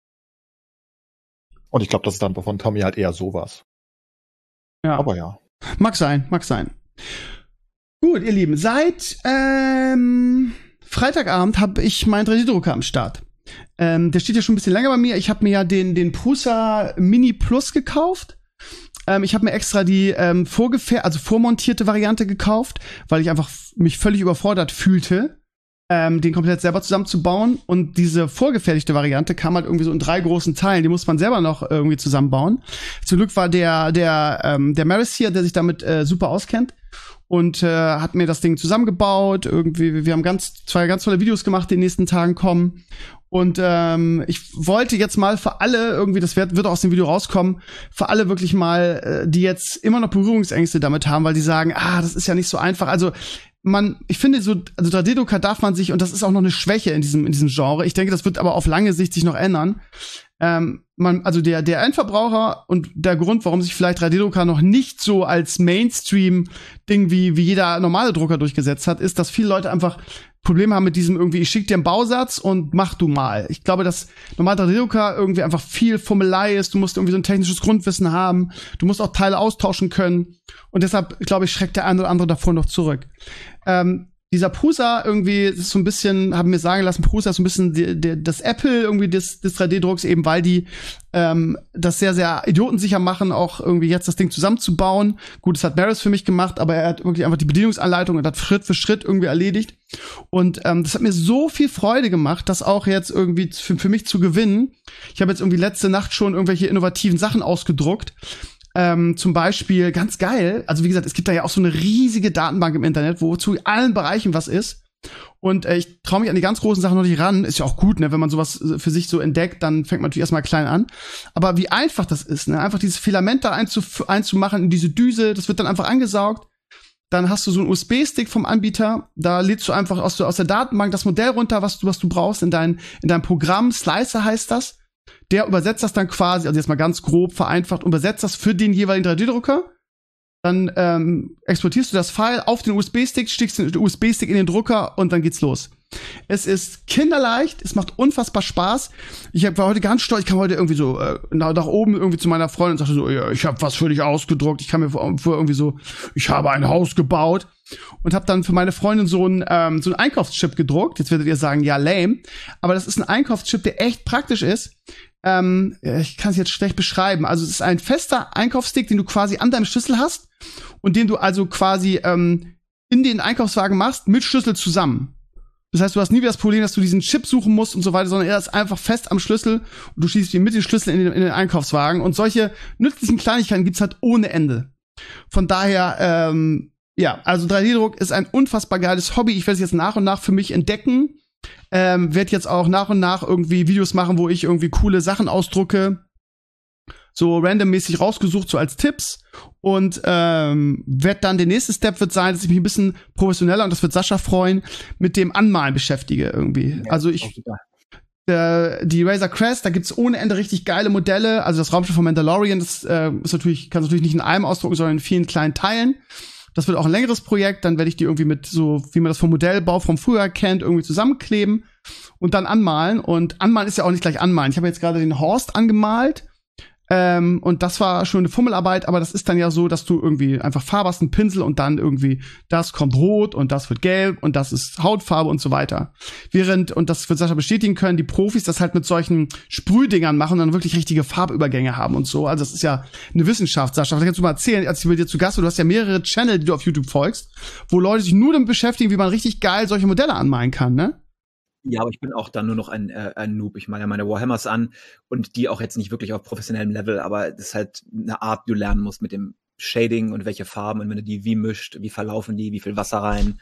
Und ich glaube, das ist dann von Tommy halt eher sowas. Ja. Aber ja. Mag sein. Gut, ihr Lieben, seit Freitagabend habe ich meinen 3D-Drucker am Start. Der steht ja schon ein bisschen länger bei mir. Ich habe mir ja den Prusa Mini Plus gekauft. Ich habe mir extra die vormontierte Variante gekauft, weil ich einfach mich völlig überfordert fühlte, den komplett selber zusammenzubauen. Und diese vorgefertigte Variante kam halt irgendwie so in 3 großen Teilen. Die muss man selber noch irgendwie zusammenbauen. Zum Glück war der Maris hier, der sich damit super auskennt, und hat mir das Ding zusammengebaut. Irgendwie, wir haben zwei ganz tolle Videos gemacht, die in den nächsten Tagen kommen. Und ich wollte jetzt mal für alle irgendwie, das wird auch aus dem Video rauskommen, für alle wirklich mal, die jetzt immer noch Berührungsängste damit haben, weil die sagen, das ist ja nicht so einfach. Also ich finde also 3D-Drucker darf man sich, und das ist auch noch eine Schwäche in diesem Genre. Ich denke, das wird aber auf lange Sicht sich noch ändern. Also der Endverbraucher und der Grund, warum sich vielleicht 3D-Drucker noch nicht so als Mainstream-Ding wie jeder normale Drucker durchgesetzt hat, ist, dass viele Leute einfach Probleme haben mit diesem irgendwie, ich schick dir einen Bausatz und mach du mal. Ich glaube, dass normal 3D-Drucker irgendwie einfach viel Fummelei ist. Du musst irgendwie so ein technisches Grundwissen haben. Du musst auch Teile austauschen können. Und deshalb, glaube ich, schreckt der eine oder andere davor noch zurück. dieser Prusa irgendwie, das ist so ein bisschen, haben mir sagen lassen, Prusa ist so ein bisschen das Apple irgendwie des 3D-Drucks, eben weil die das sehr, sehr idiotensicher machen, auch irgendwie jetzt das Ding zusammenzubauen. Gut, das hat Barris für mich gemacht, aber er hat wirklich einfach die Bedienungsanleitung und hat Schritt für Schritt irgendwie erledigt. Und das hat mir so viel Freude gemacht, das auch jetzt irgendwie für mich zu gewinnen. Ich habe jetzt irgendwie letzte Nacht schon irgendwelche innovativen Sachen ausgedruckt. Zum Beispiel, ganz geil, also wie gesagt, es gibt da ja auch so eine riesige Datenbank im Internet, wo zu allen Bereichen was ist. Und ich traue mich an die ganz großen Sachen noch nicht ran. Ist ja auch gut, ne, wenn man sowas für sich so entdeckt, dann fängt man natürlich erstmal klein an. Aber wie einfach das ist, ne, einfach dieses Filament da einzumachen in diese Düse, das wird dann einfach angesaugt. Dann hast du so einen USB-Stick vom Anbieter, da lädst du einfach aus der Datenbank das Modell runter, was du brauchst in dein Programm. Slicer heißt das. Der übersetzt das dann quasi, also jetzt mal ganz grob vereinfacht, übersetzt das für den jeweiligen 3D-Drucker. Dann exportierst du das File auf den USB-Stick, steckst den USB-Stick in den Drucker und dann geht's los. Es ist kinderleicht, es macht unfassbar Spaß. War heute ganz stolz, ich kam heute irgendwie so nach oben irgendwie zu meiner Freundin und sagte so, ja, ich habe was für dich ausgedruckt. Ich kam mir vor irgendwie so, ich habe ein Haus gebaut und habe dann für meine Freundin so einen Einkaufschip gedruckt. Jetzt werdet ihr sagen, ja, lame. Aber das ist ein Einkaufschip, der echt praktisch ist. Ich kann es jetzt schlecht beschreiben. Also es ist ein fester Einkaufsstick, den du quasi an deinem Schlüssel hast und den du also quasi in den Einkaufswagen machst mit Schlüssel zusammen. Das heißt, du hast nie wieder das Problem, dass du diesen Chip suchen musst und so weiter, sondern er ist einfach fest am Schlüssel und du schießt ihn mit den Schlüsseln in den Einkaufswagen. Und solche nützlichen Kleinigkeiten gibt's halt ohne Ende. Von daher, ja, also 3D-Druck ist ein unfassbar geiles Hobby. Ich werde es jetzt nach und nach für mich entdecken. Werde jetzt auch nach und nach irgendwie Videos machen, wo ich irgendwie coole Sachen ausdrucke. So randommäßig rausgesucht, so als Tipps. Und der nächste Step wird sein, dass ich mich ein bisschen professioneller, und das wird Sascha freuen, mit dem Anmalen beschäftige irgendwie. Ja, also die Razor Crest, da gibt's ohne Ende richtig geile Modelle. Also das Raumschiff von Mandalorian, das kannst du natürlich nicht in einem ausdrucken, sondern in vielen kleinen Teilen. Das wird auch ein längeres Projekt, dann werde ich die irgendwie mit so, wie man das vom Modellbau vom früher kennt, irgendwie zusammenkleben und dann anmalen. Und anmalen ist ja auch nicht gleich anmalen. Ich habe jetzt gerade den Horst angemalt. Und das war schon eine Fummelarbeit, aber das ist dann ja so, dass du irgendwie einfach Farbe hast, einen Pinsel und dann irgendwie, das kommt rot und das wird gelb und das ist Hautfarbe und so weiter. Und das wird Sascha bestätigen können, die Profis das halt mit solchen Sprühdingern machen und dann wirklich richtige Farbübergänge haben und so. Also das ist ja eine Wissenschaft, Sascha. Das kannst du mal erzählen, als ich mit dir zu Gast war. Du hast ja mehrere Channel, die du auf YouTube folgst, wo Leute sich nur damit beschäftigen, wie man richtig geil solche Modelle anmalen kann, ne? Ja, aber ich bin auch dann nur noch ein Noob. Ich male ja meine Warhammers an und die auch jetzt nicht wirklich auf professionellem Level, aber das ist halt eine Art, die du lernen musst mit dem Shading und welche Farben und wenn du die wie mischt, wie verlaufen die, wie viel Wasser rein,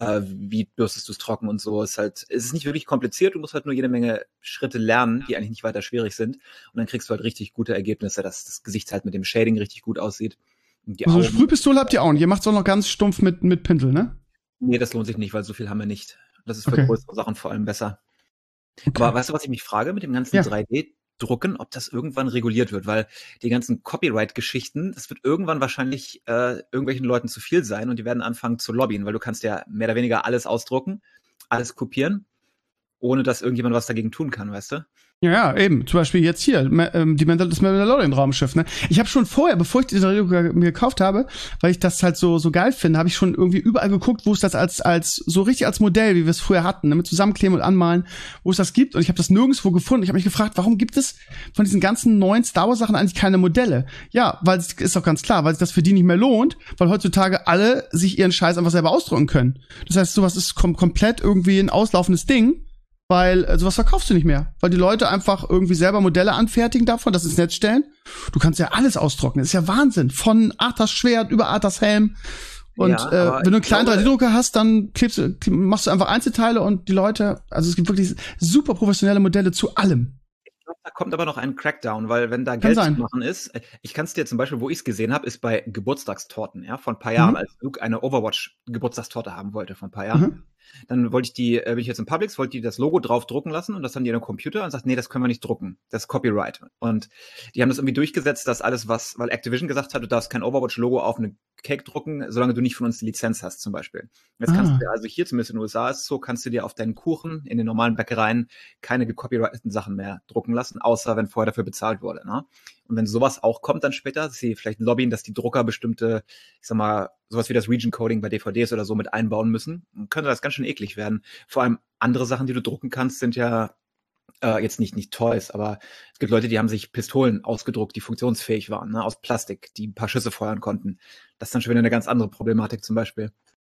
wie bürstest du es trocken und so. Es ist nicht wirklich kompliziert, du musst halt nur jede Menge Schritte lernen, die eigentlich nicht weiter schwierig sind und dann kriegst du halt richtig gute Ergebnisse, dass das Gesicht halt mit dem Shading richtig gut aussieht. Und die also Sprühpistole habt ihr auch nicht, ihr macht's auch noch ganz stumpf mit Pinsel, ne? Nee, das lohnt sich nicht, weil so viel haben wir nicht. Das ist für größere Sachen vor allem besser. Okay. Aber weißt du, was ich mich frage mit dem ganzen 3D-Drucken, ob das irgendwann reguliert wird? Weil die ganzen Copyright-Geschichten, das wird irgendwann wahrscheinlich irgendwelchen Leuten zu viel sein und die werden anfangen zu lobbyen, weil du kannst ja mehr oder weniger alles ausdrucken, alles kopieren, ohne dass irgendjemand was dagegen tun kann, weißt du? Ja, eben. Zum Beispiel jetzt hier, das Mandalorian-Raumschiff, ne? Ich habe schon vorher, bevor ich die mir gekauft habe, weil ich das halt so geil finde, habe ich schon irgendwie überall geguckt, wo es das als so richtig als Modell, wie wir es früher hatten, ne? Mit Zusammenkleben und Anmalen, wo es das gibt. Und ich habe das nirgendwo gefunden. Ich habe mich gefragt, warum gibt es von diesen ganzen neuen Star Wars Sachen eigentlich keine Modelle? Ja, weil es ist doch ganz klar, weil sich das für die nicht mehr lohnt, weil heutzutage alle sich ihren Scheiß einfach selber ausdrucken können. Das heißt, sowas ist komplett irgendwie ein auslaufendes Ding. Weil sowas verkaufst du nicht mehr. Weil die Leute einfach irgendwie selber Modelle anfertigen davon, das ins Netz stellen. Du kannst ja alles austrocknen. Das ist ja Wahnsinn. Von Arthas Schwert über Arthas Helm. Und wenn du einen kleinen 3D-Drucker hast, dann machst du einfach Einzelteile und die Leute, also es gibt wirklich super professionelle Modelle zu allem. Ich glaube, da kommt aber noch ein Crackdown, weil wenn da Geld zu machen ist, ich kann es dir zum Beispiel, wo ich es gesehen habe, ist bei Geburtstagstorten, ja, vor ein paar Jahren, als Luke eine Overwatch-Geburtstagstorte haben wollte, vor ein paar Jahren. Dann bin ich jetzt in Publix, wollte die das Logo drauf drucken lassen und das haben die in den Computer und sagt, nee, das können wir nicht drucken. Das ist Copyright. Und die haben das irgendwie durchgesetzt, dass alles weil Activision gesagt hat, du darfst kein Overwatch-Logo auf eine Cake drucken, solange du nicht von uns die Lizenz hast, zum Beispiel. Jetzt kannst du dir also hier, zumindest in den USA ist es so, kannst du dir auf deinen Kuchen in den normalen Bäckereien keine gecopyrighteten Sachen mehr drucken lassen. kaufen, außer wenn vorher dafür bezahlt wurde. Ne? Und wenn sowas auch kommt dann später, dass sie vielleicht lobbyen, dass die Drucker bestimmte, ich sag mal, sowas wie das Region-Coding bei DVDs oder so mit einbauen müssen, dann könnte das ganz schön eklig werden. Vor allem andere Sachen, die du drucken kannst, sind ja jetzt nicht Toys, aber es gibt Leute, die haben sich Pistolen ausgedruckt, die funktionsfähig waren, ne, aus Plastik, die ein paar Schüsse feuern konnten. Das ist dann schon wieder eine ganz andere Problematik zum Beispiel.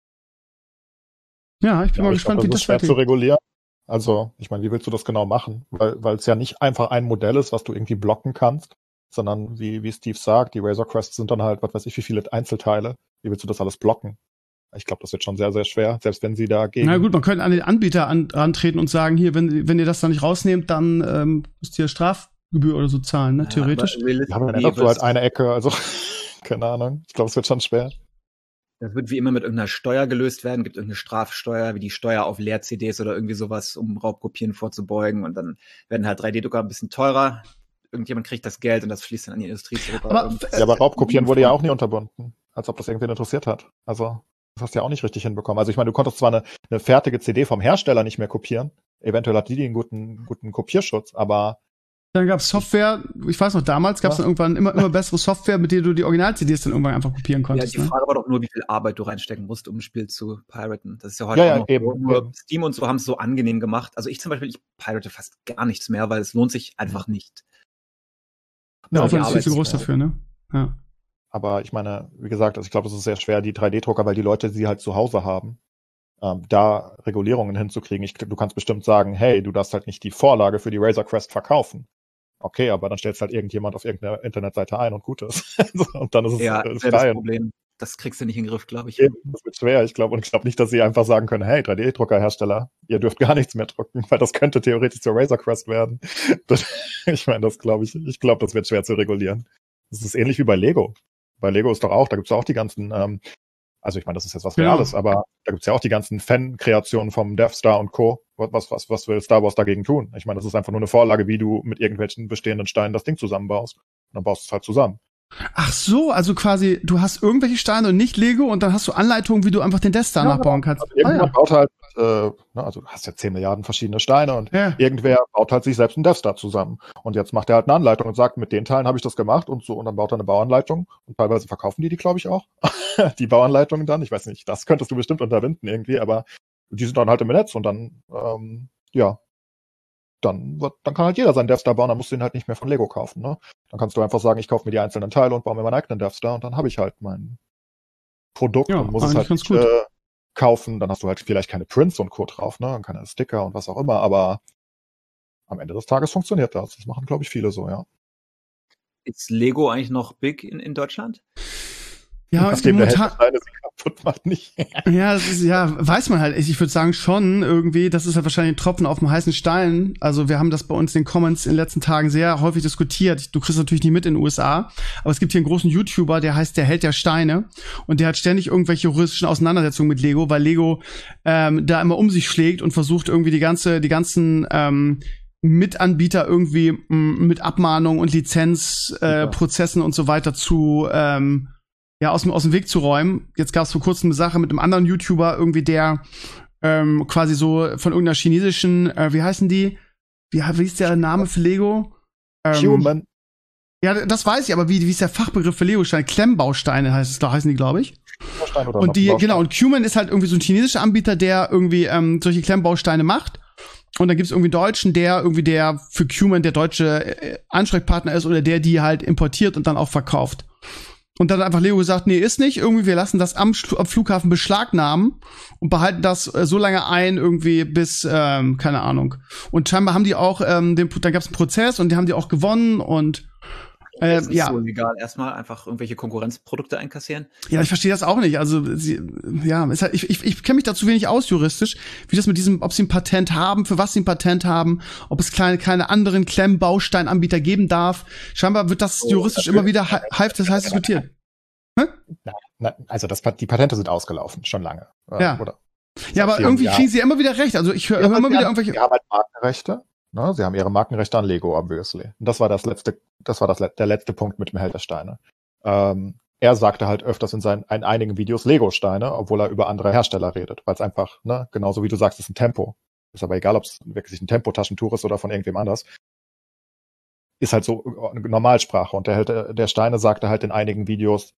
Ja, ich bin mal gespannt, wie das schwer zu regulieren. Also, ich meine, wie willst du das genau machen? Weil es ja nicht einfach ein Modell ist, was du irgendwie blocken kannst, sondern wie Steve sagt, die Razor Crests sind dann halt, was weiß ich, wie viele Einzelteile. Wie willst du das alles blocken? Ich glaube, das wird schon sehr, sehr schwer, selbst wenn sie dagegen... Na gut, man könnte an den Anbieter rantreten und sagen, hier, wenn ihr das dann nicht rausnehmt, dann müsst ihr Strafgebühr oder so zahlen, ne? Theoretisch. Ja, aber dann ändert du halt eine Ecke, also keine Ahnung. Ich glaube, es wird schon schwer. Das wird wie immer mit irgendeiner Steuer gelöst werden, gibt irgendeine Strafsteuer, wie die Steuer auf Leer-CDs oder irgendwie sowas, um Raubkopien vorzubeugen, und dann werden halt 3D-Drucker ein bisschen teurer. Irgendjemand kriegt das Geld und das fließt dann an die Industrie zurück. Aber Raubkopieren wurde ja auch nie unterbunden, als ob das irgendwen interessiert hat. Also das hast du ja auch nicht richtig hinbekommen. Also ich meine, du konntest zwar eine fertige CD vom Hersteller nicht mehr kopieren, eventuell hat die einen guten Kopierschutz, aber dann gab es Software, ich weiß noch, damals gab es dann irgendwann immer bessere Software, mit der du die Original-CDs dann irgendwann einfach kopieren konntest. Ja, die Frage war doch nur, wie viel Arbeit du reinstecken musst, um ein Spiel zu piraten. Das ist ja heute auch noch eben. Nur Steam und so haben es so angenehm gemacht. Also ich zum Beispiel, ich pirate fast gar nichts mehr, weil es lohnt sich einfach nicht. Der Aufwand ist viel zu groß dafür, ne? Ja. Aber ich meine, wie gesagt, also ich glaube, es ist sehr schwer, die 3D-Drucker, weil die Leute sie halt zu Hause haben, da Regulierungen hinzukriegen. Du kannst bestimmt sagen, hey, du darfst halt nicht die Vorlage für die Razor Crest verkaufen. Okay, aber dann stellst halt irgendjemand auf irgendeiner Internetseite ein und gut ist. Und dann ist es ja, das Problem. Das kriegst du nicht in den Griff, glaube ich. Das wird schwer, ich glaube. Und ich glaube nicht, dass sie einfach sagen können, hey, 3D-Druckerhersteller, ihr dürft gar nichts mehr drucken, weil das könnte theoretisch zur Razor Crest werden. Ich meine, das glaube ich. Ich glaube, das wird schwer zu regulieren. Das ist ähnlich wie bei Lego. Bei Lego ist doch auch, da gibt's auch die ganzen, also ich meine, das ist jetzt was Reales, aber da gibt's ja auch die ganzen Fan-Kreationen vom Death Star und Co. Was will Star Wars dagegen tun? Ich meine, das ist einfach nur eine Vorlage, wie du mit irgendwelchen bestehenden Steinen das Ding zusammenbaust. Und dann baust du es halt zusammen. Ach so, also quasi, du hast irgendwelche Steine und nicht Lego und dann hast du Anleitungen, wie du einfach den Death Star nachbauen kannst. Also irgendjemand baut halt, also du hast ja 10 Milliarden verschiedene Steine und irgendwer baut halt sich selbst einen Death Star zusammen. Und jetzt macht er halt eine Anleitung und sagt, mit den Teilen habe ich das gemacht und so, und dann baut er eine Bauanleitung und teilweise verkaufen die glaube ich auch. Die Bauanleitungen dann, ich weiß nicht, das könntest du bestimmt unterbinden irgendwie, aber die sind dann halt im Netz und dann, dann kann halt jeder seinen Death Star bauen, dann musst du ihn halt nicht mehr von Lego kaufen, ne? Dann kannst du einfach sagen, ich kaufe mir die einzelnen Teile und baue mir meinen eigenen Death Star und dann habe ich halt mein Produkt und muss es halt nicht kaufen. Dann hast du halt vielleicht keine Prints und Co. drauf, ne? Und keine Sticker und was auch immer, aber am Ende des Tages funktioniert das. Das machen, glaube ich, viele so, ja. Ist Lego eigentlich noch big in Deutschland? Ja, nachdem der Steine sie kaputt macht, nicht. Ja, das ist, ja, weiß man halt. Ich würde sagen schon irgendwie, das ist halt wahrscheinlich ein Tropfen auf dem heißen Stein. Also wir haben das bei uns in den Comments in den letzten Tagen sehr häufig diskutiert. Du kriegst natürlich nicht mit in den USA, aber es gibt hier einen großen YouTuber, der heißt der Held der Steine und der hat ständig irgendwelche juristischen Auseinandersetzungen mit Lego, weil Lego da immer um sich schlägt und versucht irgendwie die ganzen Mitanbieter irgendwie mit Abmahnung und Lizenzprozessen und so weiter zu aus dem Weg zu räumen. Jetzt gab es vor kurzem eine Sache mit einem anderen YouTuber, irgendwie der quasi so von irgendeiner chinesischen, wie heißen die? Wie ist der Name für Lego? Human. Ja, das weiß ich, aber wie ist der Fachbegriff für Lego-Steine? Klemmbausteine heißen die, glaube ich. Und und Human ist halt irgendwie so ein chinesischer Anbieter, der irgendwie solche Klemmbausteine macht. Und dann gibt's irgendwie einen Deutschen, der für Human der deutsche Ansprechpartner ist oder der die halt importiert und dann auch verkauft. Und dann hat einfach Lego gesagt, nee, ist nicht. Irgendwie, wir lassen das am Flughafen beschlagnahmen und behalten das so lange ein, irgendwie bis, keine Ahnung. Und scheinbar haben die auch, dann gab es einen Prozess und die haben die auch gewonnen und ist nicht so legal, erstmal einfach irgendwelche Konkurrenzprodukte einkassieren. Ja, ich verstehe das auch nicht. Also, ist halt, ich kenne mich da zu wenig aus juristisch, wie das mit diesem, ob sie ein Patent haben, für was sie ein Patent haben, ob es keine anderen Klemmbausteinanbieter geben darf. Scheinbar wird das juristisch immer wieder heiß diskutiert. Also die Patente sind ausgelaufen, schon lange. Ja. Ja, aber irgendwie kriegen sie immer wieder recht. Also ich höre immer wieder irgendwelche. Sie haben halt Markenrechte. Ne? Sie haben ihre Markenrechte an Lego, obviously. Und das war der letzte Punkt mit dem Held der Steine. Er sagte halt öfters in einigen Videos Lego-Steine, obwohl er über andere Hersteller redet, weil es einfach, ne, genauso wie du sagst, ist ein Tempo. Ist aber egal, ob es wirklich ein Tempo-Taschentuch ist oder von irgendwem anders. ist halt so Normalsprache. Und der Held der Steine sagte halt in einigen Videos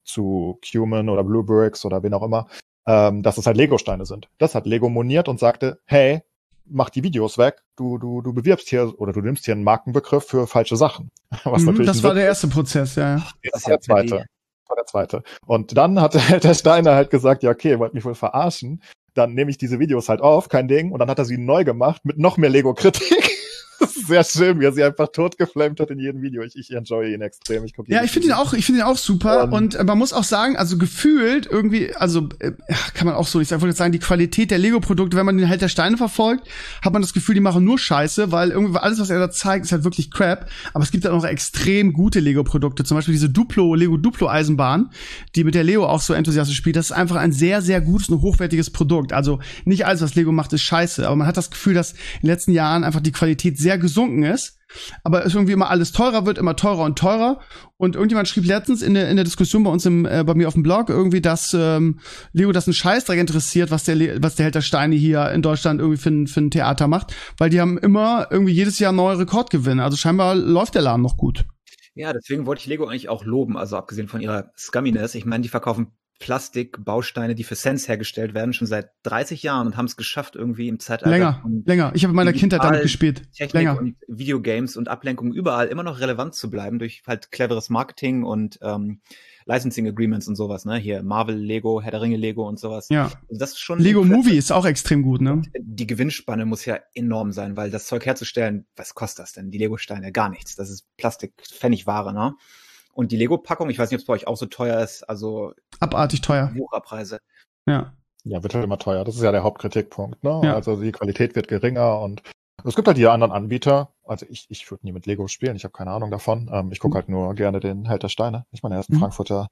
zu Cumin oder Blue Bricks oder wen auch immer, dass es halt Lego-Steine sind. Das hat Lego moniert und sagte, hey, mach die Videos weg, du bewirbst hier oder du nimmst hier einen Markenbegriff für falsche Sachen. Was natürlich das war der erste Prozess, ja. Das war der zweite. Und dann hat der Steiner halt gesagt, ja okay, ihr wollt mich wohl verarschen, dann nehme ich diese Videos halt auf, kein Ding, und dann hat er sie neu gemacht mit noch mehr Lego-Kritik. Das ist sehr schön, wie er sie einfach totgeflammt hat in jedem Video. Ich enjoy ihn extrem. Ich finde ihn auch super. Und man muss auch sagen, also gefühlt irgendwie, also kann man auch so nicht sagen, ich wollte jetzt sagen, die Qualität der Lego-Produkte, wenn man den Held der Steine verfolgt, hat man das Gefühl, die machen nur Scheiße, weil irgendwie alles, was er da zeigt, ist halt wirklich Crap. Aber es gibt halt auch extrem gute Lego-Produkte. Zum Beispiel diese Lego Duplo-Eisenbahn, die mit der Leo auch so enthusiastisch spielt. Das ist einfach ein sehr, sehr gutes und hochwertiges Produkt. Also nicht alles, was Lego macht, ist scheiße. Aber man hat das Gefühl, dass in den letzten Jahren einfach die Qualität sehr gesunken ist, aber es irgendwie immer alles teurer wird, immer teurer und teurer. Und irgendjemand schrieb letztens in der Diskussion bei uns bei mir auf dem Blog irgendwie, dass Lego das einen Scheißdreck interessiert, was der Held der Steine hier in Deutschland irgendwie für ein Theater macht, weil die haben immer irgendwie jedes Jahr neue Rekordgewinne. Also scheinbar läuft der Laden noch gut. Ja, deswegen wollte ich Lego eigentlich auch loben, also abgesehen von ihrer Scumminess. Ich meine, die verkaufen Plastikbausteine, die für Cents hergestellt werden, schon seit 30 Jahren und haben es geschafft, irgendwie im Zeitalter länger. Ich habe in meiner Kindheit damit gespielt. Technik länger. Und Videogames und Ablenkung überall immer noch relevant zu bleiben durch halt cleveres Marketing und Licensing Agreements und sowas, ne? Hier Marvel, Lego, Herr der Ringe, Lego und sowas. Ja. Also das ist schon Lego Movie ist auch extrem gut, ne? Die Gewinnspanne muss ja enorm sein, weil das Zeug herzustellen, was kostet das denn? Die Lego-Steine, gar nichts. Das ist Plastik-Pfennigware, ne? Und die Lego-Packung, ich weiß nicht, ob es bei euch auch so teuer ist, also abartig teuer. Wucherpreise. Ja. Ja, wird halt immer teuer. Das ist ja der Hauptkritikpunkt, ne? Ja. Also die Qualität wird geringer und es gibt halt die anderen Anbieter. Also ich würde nie mit Lego spielen, ich habe keine Ahnung davon. Ich gucke halt nur gerne den Held der Steine. Ich meine, er ist ein Frankfurter.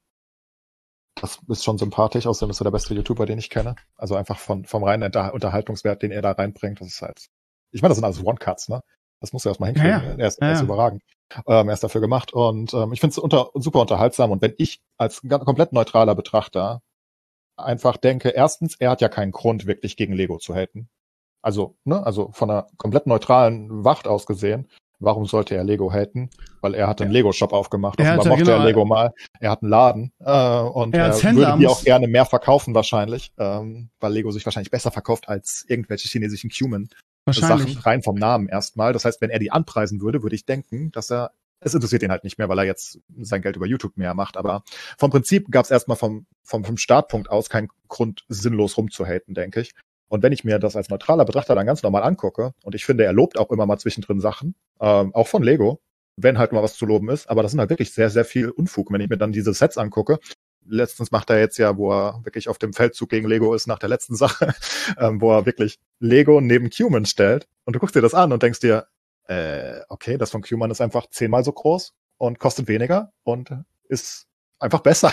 Das ist schon sympathisch, außerdem ist er der beste YouTuber, den ich kenne. Also einfach vom reinen Unterhaltungswert, den er da reinbringt. Das ist halt, ich meine, das sind alles One-Cuts, ne? Das muss er erstmal hinkriegen. Ja. Er ist überragend. Er ist dafür gemacht und ich finde es super unterhaltsam. Und wenn ich als komplett neutraler Betrachter einfach denke, erstens, er hat ja keinen Grund, wirklich gegen Lego zu haten. Also von einer komplett neutralen Wacht aus gesehen, warum sollte er Lego haten? Weil er hat einen Lego-Shop aufgemacht. Er mochte er Lego mal. Er hat einen Laden und er würde die auch gerne mehr verkaufen wahrscheinlich, weil Lego sich wahrscheinlich besser verkauft als irgendwelche chinesischen Cumin. Sachen, rein vom Namen erstmal. Das heißt, wenn er die anpreisen würde, würde ich denken, dass es interessiert ihn halt nicht mehr, weil er jetzt sein Geld über YouTube mehr macht. Aber vom Prinzip gab es erstmal vom Startpunkt aus keinen Grund, sinnlos rumzuhaten, denke ich. Und wenn ich mir das als neutraler Betrachter dann ganz normal angucke, und ich finde, er lobt auch immer mal zwischendrin Sachen, auch von Lego, wenn halt mal was zu loben ist, aber das sind halt wirklich sehr, sehr viel Unfug. Wenn ich mir dann diese Sets angucke, letztens macht er jetzt ja, wo er wirklich auf dem Feldzug gegen Lego ist, nach der letzten Sache, wo er wirklich Lego neben Cumin stellt. Und du guckst dir das an und denkst dir, okay, das von Cumin ist einfach 10-mal so groß und kostet weniger und ist einfach besser.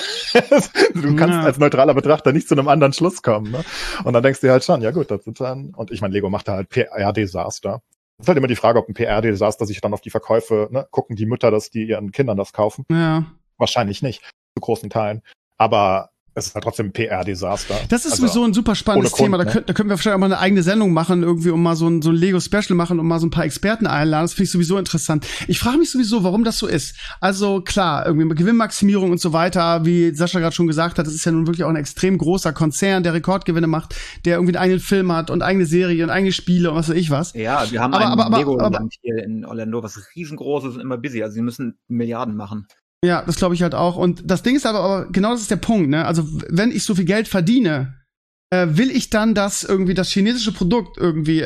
Du kannst als neutraler Betrachter nicht zu einem anderen Schluss kommen, ne? Und dann denkst du dir halt schon, ja gut, das sind dann, und ich meine, Lego macht da halt PR-Desaster. Das ist halt immer die Frage, ob ein PR-Desaster sich dann auf die Verkäufe, ne, gucken die Mütter, dass die ihren Kindern das kaufen. Ja. Wahrscheinlich nicht, zu großen Teilen. Aber es ist halt trotzdem ein PR-Desaster. Das ist sowieso ein super spannendes Thema. Da können wir wahrscheinlich auch mal eine eigene Sendung machen, irgendwie, um mal so ein Lego-Special machen, um mal so ein paar Experten einladen. Das finde ich sowieso interessant. Ich frage mich sowieso, warum das so ist. Also klar, irgendwie Gewinnmaximierung und so weiter, wie Sascha gerade schon gesagt hat, das ist ja nun wirklich auch ein extrem großer Konzern, der Rekordgewinne macht, der irgendwie einen eigenen Film hat und eigene Serie und eigene Spiele und was weiß ich was. Ja, wir haben ein Lego-Land hier in Orlando, was riesengroß ist und immer busy. Also sie müssen Milliarden machen. Ja, das glaube ich halt auch. Und das Ding ist aber genau das ist der Punkt, ne? Also, wenn ich so viel Geld verdiene, will ich dann, dass irgendwie das chinesische Produkt irgendwie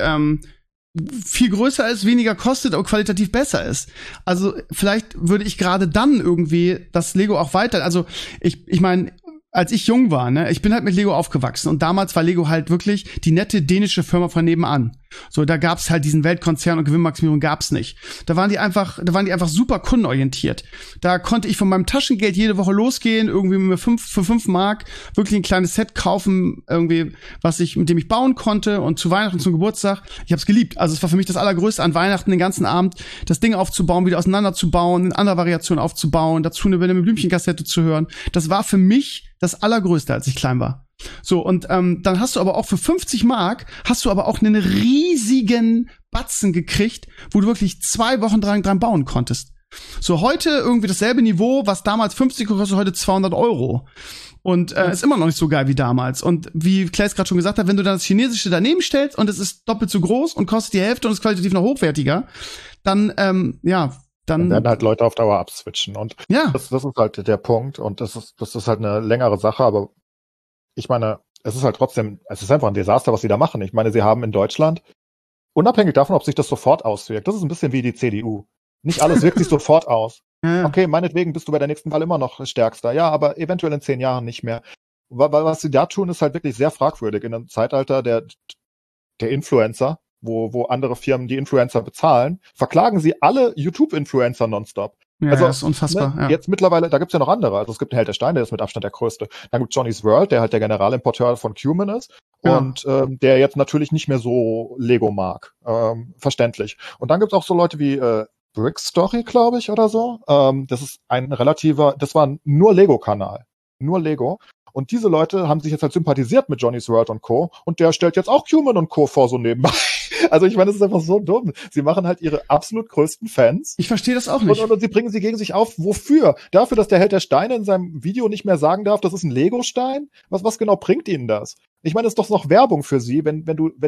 viel größer ist, weniger kostet und qualitativ besser ist. Also, vielleicht würde ich gerade dann irgendwie das Lego auch weiter, also ich meine, als ich jung war, ne, ich bin halt mit Lego aufgewachsen und damals war Lego halt wirklich die nette dänische Firma von nebenan. So, da gab's halt diesen Weltkonzern und Gewinnmaximierung gab's nicht. Da waren die einfach super kundenorientiert. Da konnte ich von meinem Taschengeld jede Woche losgehen, irgendwie mir für 5 Mark wirklich ein kleines Set kaufen, irgendwie, mit dem ich bauen konnte und zu Weihnachten und zum Geburtstag. Ich hab's geliebt. Also es war für mich das Allergrößte an Weihnachten, den ganzen Abend, das Ding aufzubauen, wieder auseinanderzubauen, in anderer Variation aufzubauen, dazu eine Blümchenkassette zu hören. Das war für mich das Allergrößte, als ich klein war. So, und dann hast du aber auch für 50 Mark hast du aber auch einen riesigen Batzen gekriegt, wo du wirklich 2 Wochen dran bauen konntest. So, heute irgendwie dasselbe Niveau, was damals 50 kostet, heute 200 Euro. Und ist immer noch nicht so geil wie damals. Und wie Claes gerade schon gesagt hat, wenn du dann das Chinesische daneben stellst und es ist doppelt so groß und kostet die Hälfte und ist qualitativ noch hochwertiger, dann dann werden halt Leute auf Dauer abswitchen. Und das ist halt der Punkt. Und das ist halt eine längere Sache, aber ich meine, es ist halt trotzdem, es ist einfach ein Desaster, was sie da machen. Ich meine, sie haben in Deutschland, unabhängig davon, ob sich das sofort auswirkt, das ist ein bisschen wie die CDU. Nicht alles wirkt sich sofort aus. Okay, meinetwegen bist du bei der nächsten Wahl immer noch stärkster. Ja, aber eventuell in 10 Jahren nicht mehr. Was sie da tun, ist halt wirklich sehr fragwürdig. In einem Zeitalter der Influencer, wo andere Firmen die Influencer bezahlen, verklagen sie alle YouTube-Influencer nonstop. Ja, also, das ist unfassbar. Ne, jetzt mittlerweile, da gibt's ja noch andere. Also es gibt den Held der Steine, der ist mit Abstand der größte. Dann gibt Johnny's World, der halt der Generalimporteur von Cumin ist. Ja. Und der jetzt natürlich nicht mehr so Lego mag. Verständlich. Und dann gibt's auch so Leute wie Brick Story, glaube ich, oder so. Das ist das war nur Lego-Kanal. Nur Lego. Und diese Leute haben sich jetzt halt sympathisiert mit Johnny's World und Co. Und der stellt jetzt auch Cumin und Co. vor so nebenbei. Also ich meine, das ist einfach so dumm. Sie machen halt ihre absolut größten Fans. Ich verstehe das auch nicht. Und sie bringen sie gegen sich auf. Wofür? Dafür, dass der Held der Steine in seinem Video nicht mehr sagen darf, das ist ein Lego-Stein? Was genau bringt ihnen das? Ich meine, das ist doch noch Werbung für sie, wenn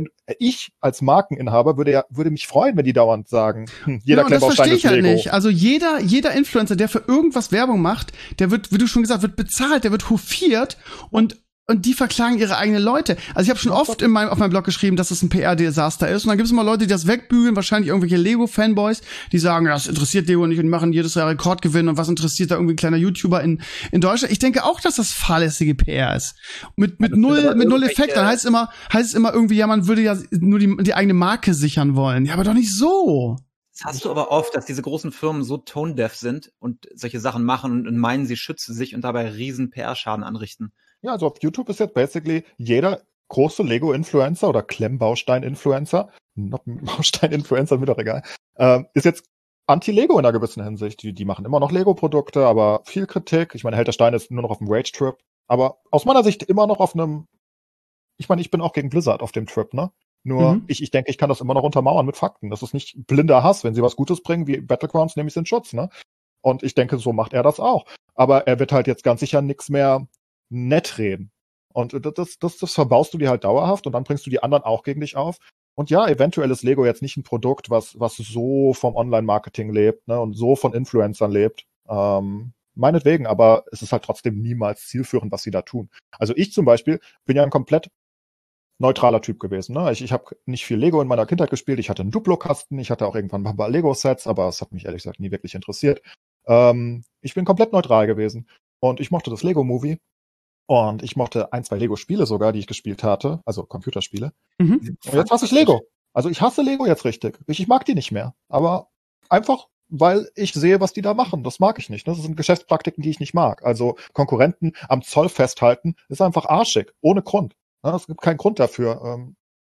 ich als Markeninhaber würde mich freuen, wenn die dauernd sagen, jeder Klemmbaustein ist Lego. Das verstehe ich halt nicht. Also jeder Influencer, der für irgendwas Werbung macht, der wird, wie du schon gesagt, wird bezahlt, der wird hofiert und die verklagen ihre eigenen Leute. Also ich habe schon oft auf meinem Blog geschrieben, dass es ein PR-Desaster ist. Und dann gibt es immer Leute, die das wegbügeln, wahrscheinlich irgendwelche Lego-Fanboys, die sagen, das interessiert Lego nicht und die machen jedes Jahr Rekordgewinn und was interessiert da irgendwie ein kleiner YouTuber in Deutschland. Ich denke auch, dass das fahrlässige PR ist. Mit null Effekt. Dann heißt es immer irgendwie, ja, man würde ja nur die eigene Marke sichern wollen. Ja, aber doch nicht so. Das hast du aber oft, dass diese großen Firmen so tone-deaf sind und solche Sachen machen und meinen, sie schützen sich und dabei riesen PR-Schaden anrichten. Ja, also auf YouTube ist jetzt basically jeder große Lego-Influencer oder Klemmbaustein-Influencer, Baustein-Influencer, mir doch egal, ist jetzt anti-Lego in einer gewissen Hinsicht. Die machen immer noch Lego-Produkte, aber viel Kritik. Ich meine, Held der Steine ist nur noch auf dem Rage-Trip, aber aus meiner Sicht immer noch auf einem, ich meine, ich bin auch gegen Blizzard auf dem Trip, ne? Nur, ich denke, ich kann das immer noch untermauern mit Fakten. Das ist nicht blinder Hass. Wenn sie was Gutes bringen, wie Battlegrounds, nehme ich es in Schutz, ne? Und ich denke, so macht er das auch. Aber er wird halt jetzt ganz sicher nichts mehr nett reden. Und das verbaust du dir halt dauerhaft und dann bringst du die anderen auch gegen dich auf. Und ja, eventuell ist Lego jetzt nicht ein Produkt, was so vom Online-Marketing lebt, ne, und so von Influencern lebt. Meinetwegen, aber es ist halt trotzdem niemals zielführend, was sie da tun. Also ich zum Beispiel bin ja ein komplett neutraler Typ gewesen. Ne? Ich habe nicht viel Lego in meiner Kindheit gespielt. Ich hatte einen Duplo-Kasten, ich hatte auch irgendwann ein paar Lego-Sets, aber es hat mich ehrlich gesagt nie wirklich interessiert. Ich bin komplett neutral gewesen. Und ich mochte das Lego-Movie. Und ich mochte 1, 2 Lego-Spiele sogar, die ich gespielt hatte, also Computerspiele. Und jetzt hasse ich Lego. Also ich hasse Lego jetzt richtig. Ich mag die nicht mehr. Aber einfach, weil ich sehe, was die da machen. Das mag ich nicht. Das sind Geschäftspraktiken, die ich nicht mag. Also Konkurrenten am Zoll festhalten, ist einfach arschig. Ohne Grund. Es gibt keinen Grund dafür.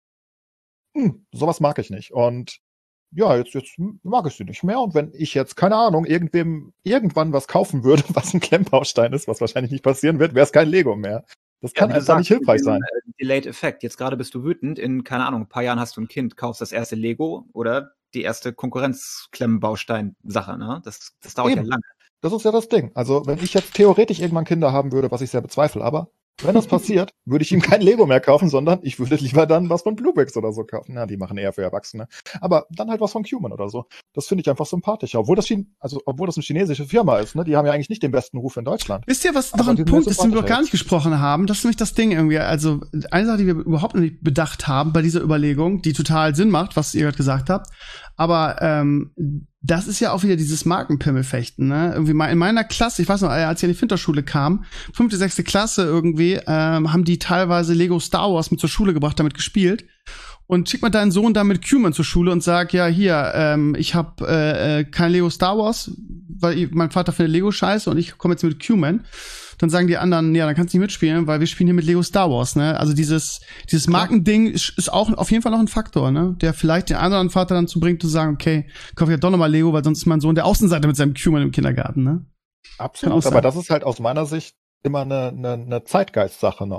Sowas mag ich nicht. Und ja, jetzt mag ich sie nicht mehr. Und wenn ich jetzt, keine Ahnung, irgendwann was kaufen würde, was ein Klemmbaustein ist, was wahrscheinlich nicht passieren wird, wäre es kein Lego mehr. Das kann einfach nicht hilfreich sein. Delayed-Effekt. Jetzt gerade bist du wütend. In, keine Ahnung, ein paar Jahren hast du ein Kind, kaufst das erste Lego oder die erste Konkurrenz-Klemmbaustein-Sache. Ne? Das dauert ja lange. Das ist ja das Ding. Also wenn ich jetzt theoretisch irgendwann Kinder haben würde, was ich sehr bezweifle, aber wenn das passiert, würde ich ihm kein Lego mehr kaufen, sondern ich würde lieber dann was von Bluebricks oder so kaufen. Na, die machen eher für Erwachsene. Aber dann halt was von Cumin oder so. Das finde ich einfach sympathischer. Obwohl das eine chinesische Firma ist, ne? Die haben ja eigentlich nicht den besten Ruf in Deutschland. Wisst ihr, was noch ein Punkt ist, den wir noch gar nicht gesprochen haben? Das ist nämlich das Ding irgendwie. Also eine Sache, die wir überhaupt noch nicht bedacht haben bei dieser Überlegung, die total Sinn macht, was ihr gerade gesagt habt. Aber das ist ja auch wieder dieses Markenpimmelfechten, ne? Irgendwie mal in meiner Klasse, ich weiß noch, als ich in die Finterschule kam, 5., 6. Klasse irgendwie, haben die teilweise Lego Star Wars mit zur Schule gebracht, damit gespielt. Und schick mal deinen Sohn dann mit Cumin zur Schule und sag, ja, hier, ich hab kein Lego Star Wars, weil mein Vater findet Lego scheiße und ich komme jetzt mit Cumin. Dann sagen die anderen, ja, dann kannst du nicht mitspielen, weil wir spielen hier mit Lego Star Wars, ne? Also dieses Markending ist auch auf jeden Fall noch ein Faktor, ne? Der vielleicht den anderen Vater dann zu bringt, zu sagen, okay, kauf ich ja doch nochmal Lego, weil sonst ist mein Sohn der Außenseiter mit seinem Cumin im Kindergarten, ne? Absolut, aber das ist halt aus meiner Sicht immer eine Zeitgeist-Sache noch.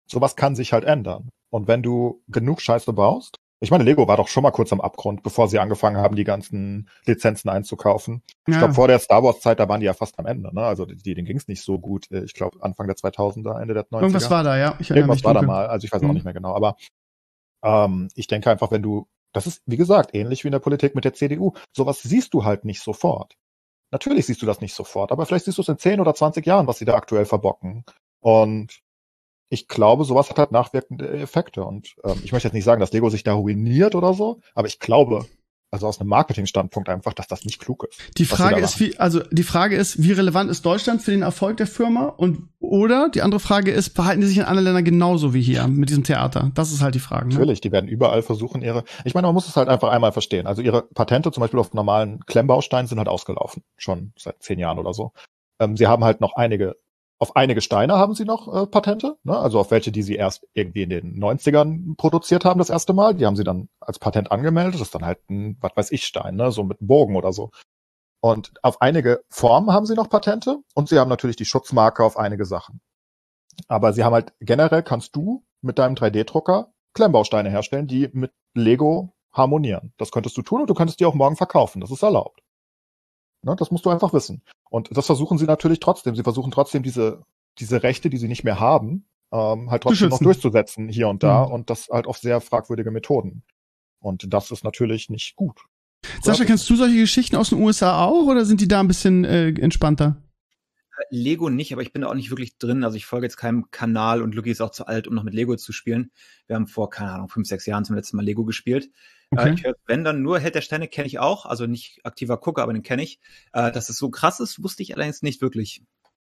sowas kann sich halt ändern. Und wenn du genug Scheiße baust, ich meine, Lego war doch schon mal kurz am Abgrund, bevor sie angefangen haben, die ganzen Lizenzen einzukaufen. Ja. Ich glaube, vor der Star Wars-Zeit, da waren die ja fast am Ende, ne? Also denen ging es nicht so gut. Ich glaube, Anfang der 2000er, Ende der 90er. Irgendwas war da, ja. Irgendwas war da mal. Also ich weiß auch nicht mehr genau. Aber ich denke einfach, das ist, wie gesagt, ähnlich wie in der Politik mit der CDU. Sowas siehst du halt nicht sofort. Natürlich siehst du das nicht sofort, aber vielleicht siehst du es in 10 oder 20 Jahren, was sie da aktuell verbocken. Und ich glaube, sowas hat halt nachwirkende Effekte. Und ich möchte jetzt nicht sagen, dass Lego sich da ruiniert oder so, aber ich glaube, also aus einem Marketingstandpunkt einfach, dass das nicht klug ist. Die Frage ist, wie relevant ist Deutschland für den Erfolg der Firma? Oder die andere Frage ist, verhalten die sich in anderen Ländern genauso wie hier mit diesem Theater? Das ist halt die Frage. Natürlich, die werden überall versuchen, ich meine, man muss es halt einfach einmal verstehen. Also ihre Patente zum Beispiel auf normalen Klemmbausteinen sind halt ausgelaufen. Schon seit 10 Jahren oder so. Sie haben halt noch auf einige Steine haben sie noch Patente, ne? Also auf welche, die sie erst irgendwie in den 90ern produziert haben das erste Mal. Die haben sie dann als Patent angemeldet. Das ist dann halt ein, was weiß ich, Stein, ne? So mit einem Bogen oder so. Und auf einige Formen haben sie noch Patente und sie haben natürlich die Schutzmarke auf einige Sachen. Aber sie haben halt, generell kannst du mit deinem 3D-Drucker Klemmbausteine herstellen, die mit Lego harmonieren. Das könntest du tun und du könntest die auch morgen verkaufen. Das ist erlaubt. Ne, das musst du einfach wissen. Und das versuchen sie natürlich trotzdem. Sie versuchen trotzdem diese Rechte, die sie nicht mehr haben, halt trotzdem noch durchzusetzen hier und da und das halt auf sehr fragwürdige Methoden. Und das ist natürlich nicht gut. Sascha, kennst du solche Geschichten aus den USA auch oder sind die da ein bisschen entspannter? Lego nicht, aber ich bin da auch nicht wirklich drin. Also ich folge jetzt keinem Kanal und Lucky ist auch zu alt, um noch mit Lego zu spielen. Wir haben vor, keine Ahnung, 5, 6 Jahren zum letzten Mal Lego gespielt. Okay. Ich höre, wenn dann nur Held der Steine, kenne ich auch. Also nicht aktiver Gucker, aber den kenne ich. Dass es so krass ist, wusste ich allerdings nicht wirklich.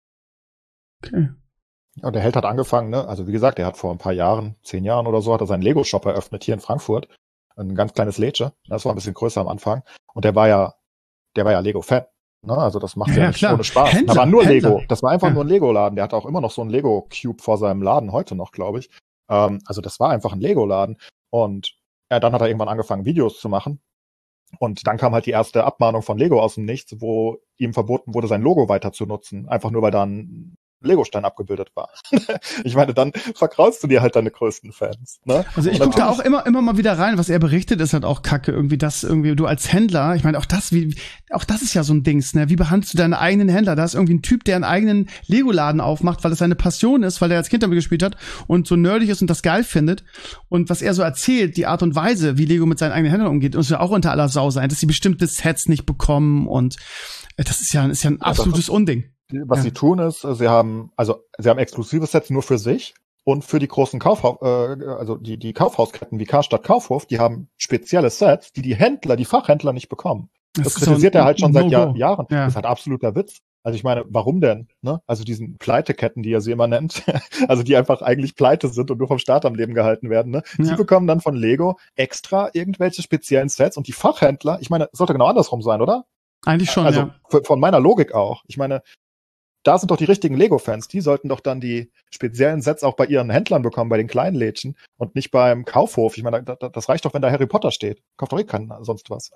Okay. Ja, und der Held hat angefangen, ne? Also wie gesagt, er hat vor ein paar Jahren, 10 Jahren oder so, hat er seinen Lego-Shop eröffnet hier in Frankfurt. Ein ganz kleines Lädchen. Das war ein bisschen größer am Anfang. Und der war ja Lego-Fan. Ne? Also das macht ja nicht klar. Ohne Spaß. Da war nur Lego. Das war einfach nur ein Lego-Laden. Der hat auch immer noch so einen Lego-Cube vor seinem Laden, heute noch, glaube ich. Also das war einfach ein Lego-Laden. Und dann hat er irgendwann angefangen, Videos zu machen. Und dann kam halt die erste Abmahnung von Lego aus dem Nichts, wo ihm verboten wurde, sein Logo weiter zu nutzen. Einfach nur, weil da ein Lego-Stein abgebildet war. Ich meine, dann verkraust du dir halt deine größten Fans. Ne? Also ich gucke da auch immer mal wieder rein, was er berichtet, ist halt auch Kacke irgendwie, dass irgendwie du als Händler, ich meine, auch das ist ja so ein Dings, ne? Wie behandelst du deine eigenen Händler? Da ist irgendwie ein Typ, der einen eigenen Lego-Laden aufmacht, weil es seine Passion ist, weil er als Kind damit gespielt hat und so nerdig ist und das geil findet. Und was er so erzählt, die Art und Weise, wie Lego mit seinen eigenen Händlern umgeht, muss ja auch unter aller Sau sein, dass sie bestimmte Sets nicht bekommen und das ist ja ein absolutes Unding. Was sie tun ist, sie haben exklusive Sets nur für sich und für die großen die Kaufhausketten wie Karstadt, Kaufhof, die haben spezielle Sets, die Händler, die Fachhändler nicht bekommen. Das kritisiert er halt schon seit Jahren. Ja. Das ist halt absoluter Witz. Also ich meine, warum denn? Ne? Also diesen Pleiteketten, die er sie immer nennt, also die einfach eigentlich pleite sind und nur vom Staat am Leben gehalten werden. Ne? Ja. Die bekommen dann von Lego extra irgendwelche speziellen Sets und die Fachhändler, ich meine, es sollte genau andersrum sein, oder? Eigentlich schon, also von meiner Logik auch. Ich meine, da sind doch die richtigen Lego-Fans. Die sollten doch dann die speziellen Sets auch bei ihren Händlern bekommen, bei den kleinen Lädchen und nicht beim Kaufhof. Ich meine, das reicht doch, wenn da Harry Potter steht. Kauft doch keiner sonst was.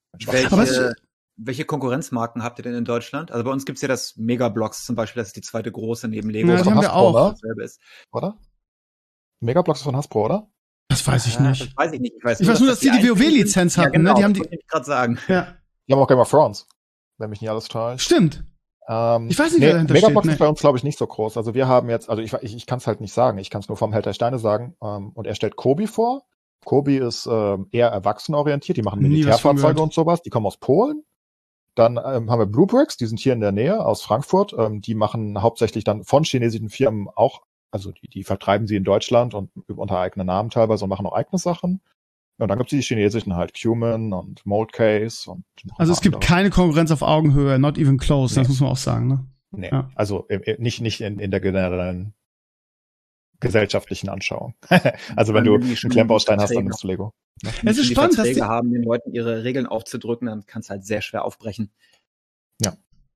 Welche Konkurrenzmarken habt ihr denn in Deutschland? Also bei uns gibt's ja das Megablocks zum Beispiel, das ist die zweite große neben Lego. Ja, die haben wir auch. Oder? Megablocks ist von Hasbro, oder? Das weiß ich nicht. Das weiß ich nicht. Ich weiß nur, dass die WoW-Lizenz hatten. Genau, ne? Die haben wollte ich gerade sagen. Ja. Die haben auch Game of Thrones, wenn mich nicht alles täuscht. Stimmt. Ich weiß nicht, wer dahinter Megabox steht. ist bei uns, glaube ich, nicht so groß. Also wir haben jetzt, also ich kann es halt nicht sagen. Ich kann es nur vom Held der Steine sagen. Und er stellt Kobi vor. Kobi ist eher erwachsenorientiert. Die machen Militärfahrzeuge und sowas. Die kommen aus Polen. Dann haben wir Blue Bricks, die sind hier in der Nähe aus Frankfurt. Die machen hauptsächlich dann von chinesischen Firmen auch, also die vertreiben sie in Deutschland und unter eigenen Namen teilweise und machen auch eigene Sachen. Und dann gibt es die chinesischen halt, Cumin und Moldcase und also es gibt keine Konkurrenz auf Augenhöhe, not even close, das muss man auch sagen, ne? Nee, ja. Also nicht in der generellen gesellschaftlichen Anschauung. Also wenn du einen Klemmbaustein hast, dann nimmst du Lego. Ne? Es ist spannend, dass die haben, den Leuten ihre Regeln aufzudrücken, dann kann es halt sehr schwer aufbrechen. Ja.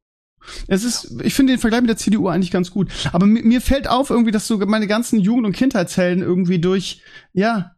Ich finde den Vergleich mit der CDU eigentlich ganz gut. Aber mir fällt auf irgendwie, dass so meine ganzen Jugend- und Kindheitshelden irgendwie durch,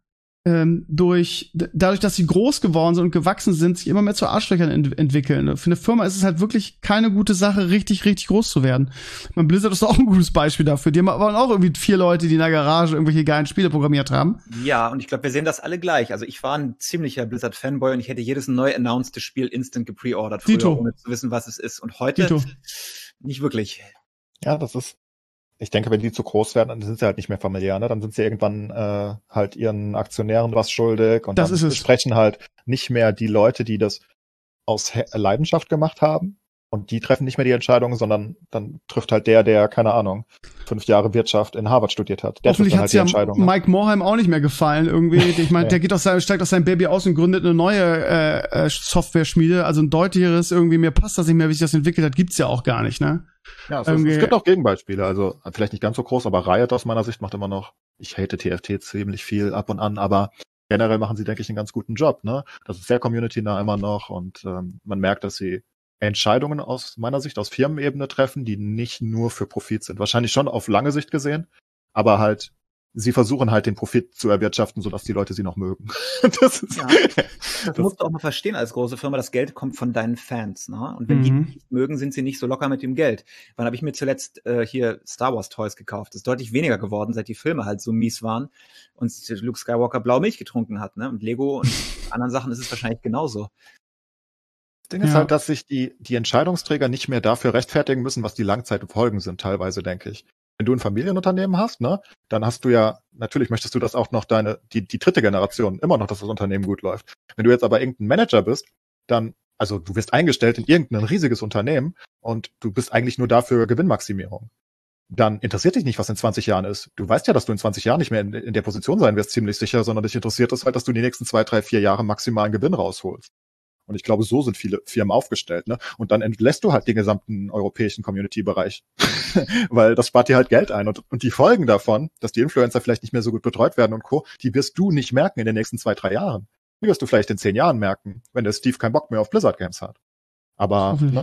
dadurch, dass sie groß geworden sind und gewachsen sind, sich immer mehr zu Arschlöchern entwickeln. Für eine Firma ist es halt wirklich keine gute Sache, richtig, richtig groß zu werden. Ich meine, Blizzard ist auch ein gutes Beispiel dafür. Die waren auch irgendwie 4 Leute, die in der Garage irgendwelche geilen Spiele programmiert haben. Ja, und ich glaube, wir sehen das alle gleich. Also ich war ein ziemlicher Blizzard-Fanboy und ich hätte jedes neu announced Spiel instant gepreordert früher, ohne zu wissen, was es ist. Und heute nicht wirklich. Ja, das ist. Ich denke, wenn die zu groß werden, dann sind sie halt nicht mehr familiär, ne? Dann sind sie irgendwann halt ihren Aktionären was schuldig und das dann sprechen halt nicht mehr die Leute, die das aus Leidenschaft gemacht haben und die treffen nicht mehr die Entscheidungen, sondern dann trifft halt der, keine Ahnung, 5 Jahre Wirtschaft in Harvard studiert hat. Der hoffentlich trifft dann halt die Entscheidung. Mike Morhaime auch nicht mehr gefallen irgendwie. Ich meine, der steigt aus seinem Baby aus und gründet eine neue Software-Schmiede. Also ein deutlicheres irgendwie, mir passt das nicht mehr, wie sich das entwickelt hat, gibt's ja auch gar nicht, ne? Ja, es gibt auch Gegenbeispiele, also vielleicht nicht ganz so groß, aber Riot aus meiner Sicht macht immer noch, ich hate TFT ziemlich viel ab und an, aber generell machen sie, denke ich, einen ganz guten Job, ne? Das ist sehr community-nah immer noch und man merkt, dass sie Entscheidungen aus meiner Sicht aus Firmenebene treffen, die nicht nur für Profit sind. Wahrscheinlich schon auf lange Sicht gesehen, aber halt sie versuchen halt den Profit zu erwirtschaften, sodass die Leute sie noch mögen. Das musst du auch mal verstehen als große Firma, das Geld kommt von deinen Fans, ne? Und wenn die nicht mögen, sind sie nicht so locker mit dem Geld. Wann habe ich mir zuletzt hier Star Wars Toys gekauft? Das ist deutlich weniger geworden, seit die Filme halt so mies waren und Luke Skywalker blaue Milch getrunken hat, ne? Und Lego und anderen Sachen ist es wahrscheinlich genauso. Das Ding ist halt, dass sich die Entscheidungsträger nicht mehr dafür rechtfertigen müssen, was die Langzeitfolgen sind, teilweise, denke ich. Wenn du ein Familienunternehmen hast, ne, dann hast du ja, natürlich möchtest du, dass auch noch die dritte Generation immer noch, dass das Unternehmen gut läuft. Wenn du jetzt aber irgendein Manager bist, dann, also du wirst eingestellt in irgendein riesiges Unternehmen und du bist eigentlich nur dafür Gewinnmaximierung. Dann interessiert dich nicht, was in 20 Jahren ist. Du weißt ja, dass du in 20 Jahren nicht mehr in der Position sein wirst, ziemlich sicher, sondern dich interessiert es halt, dass du die nächsten 2, 3, 4 Jahre maximalen Gewinn rausholst. Und ich glaube, so sind viele Firmen aufgestellt, ne? Und dann entlässt du halt den gesamten europäischen Community-Bereich. Weil das spart dir halt Geld ein. Und die Folgen davon, dass die Influencer vielleicht nicht mehr so gut betreut werden und Co., die wirst du nicht merken in den nächsten 2, 3 Jahren. Die wirst du vielleicht in 10 Jahren merken, wenn der Steve keinen Bock mehr auf Blizzard Games hat. Aber, ne?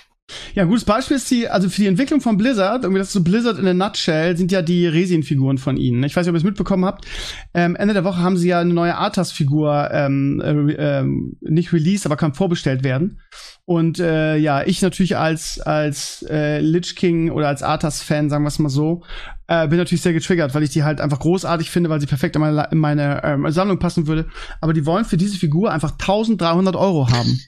Ja, ein gutes Beispiel ist also für die Entwicklung von Blizzard, irgendwie das ist so Blizzard in a nutshell, sind ja die Resin-Figuren von ihnen. Ich weiß nicht, ob ihr es mitbekommen habt. Ende der Woche haben sie ja eine neue Arthas-Figur nicht released, aber kann vorbestellt werden. Und ich natürlich als Lich King oder als Arthas-Fan, sagen wir es mal so, bin natürlich sehr getriggert, weil ich die halt einfach großartig finde, weil sie perfekt in meine Sammlung passen würde. Aber die wollen für diese Figur einfach 1.300 € haben.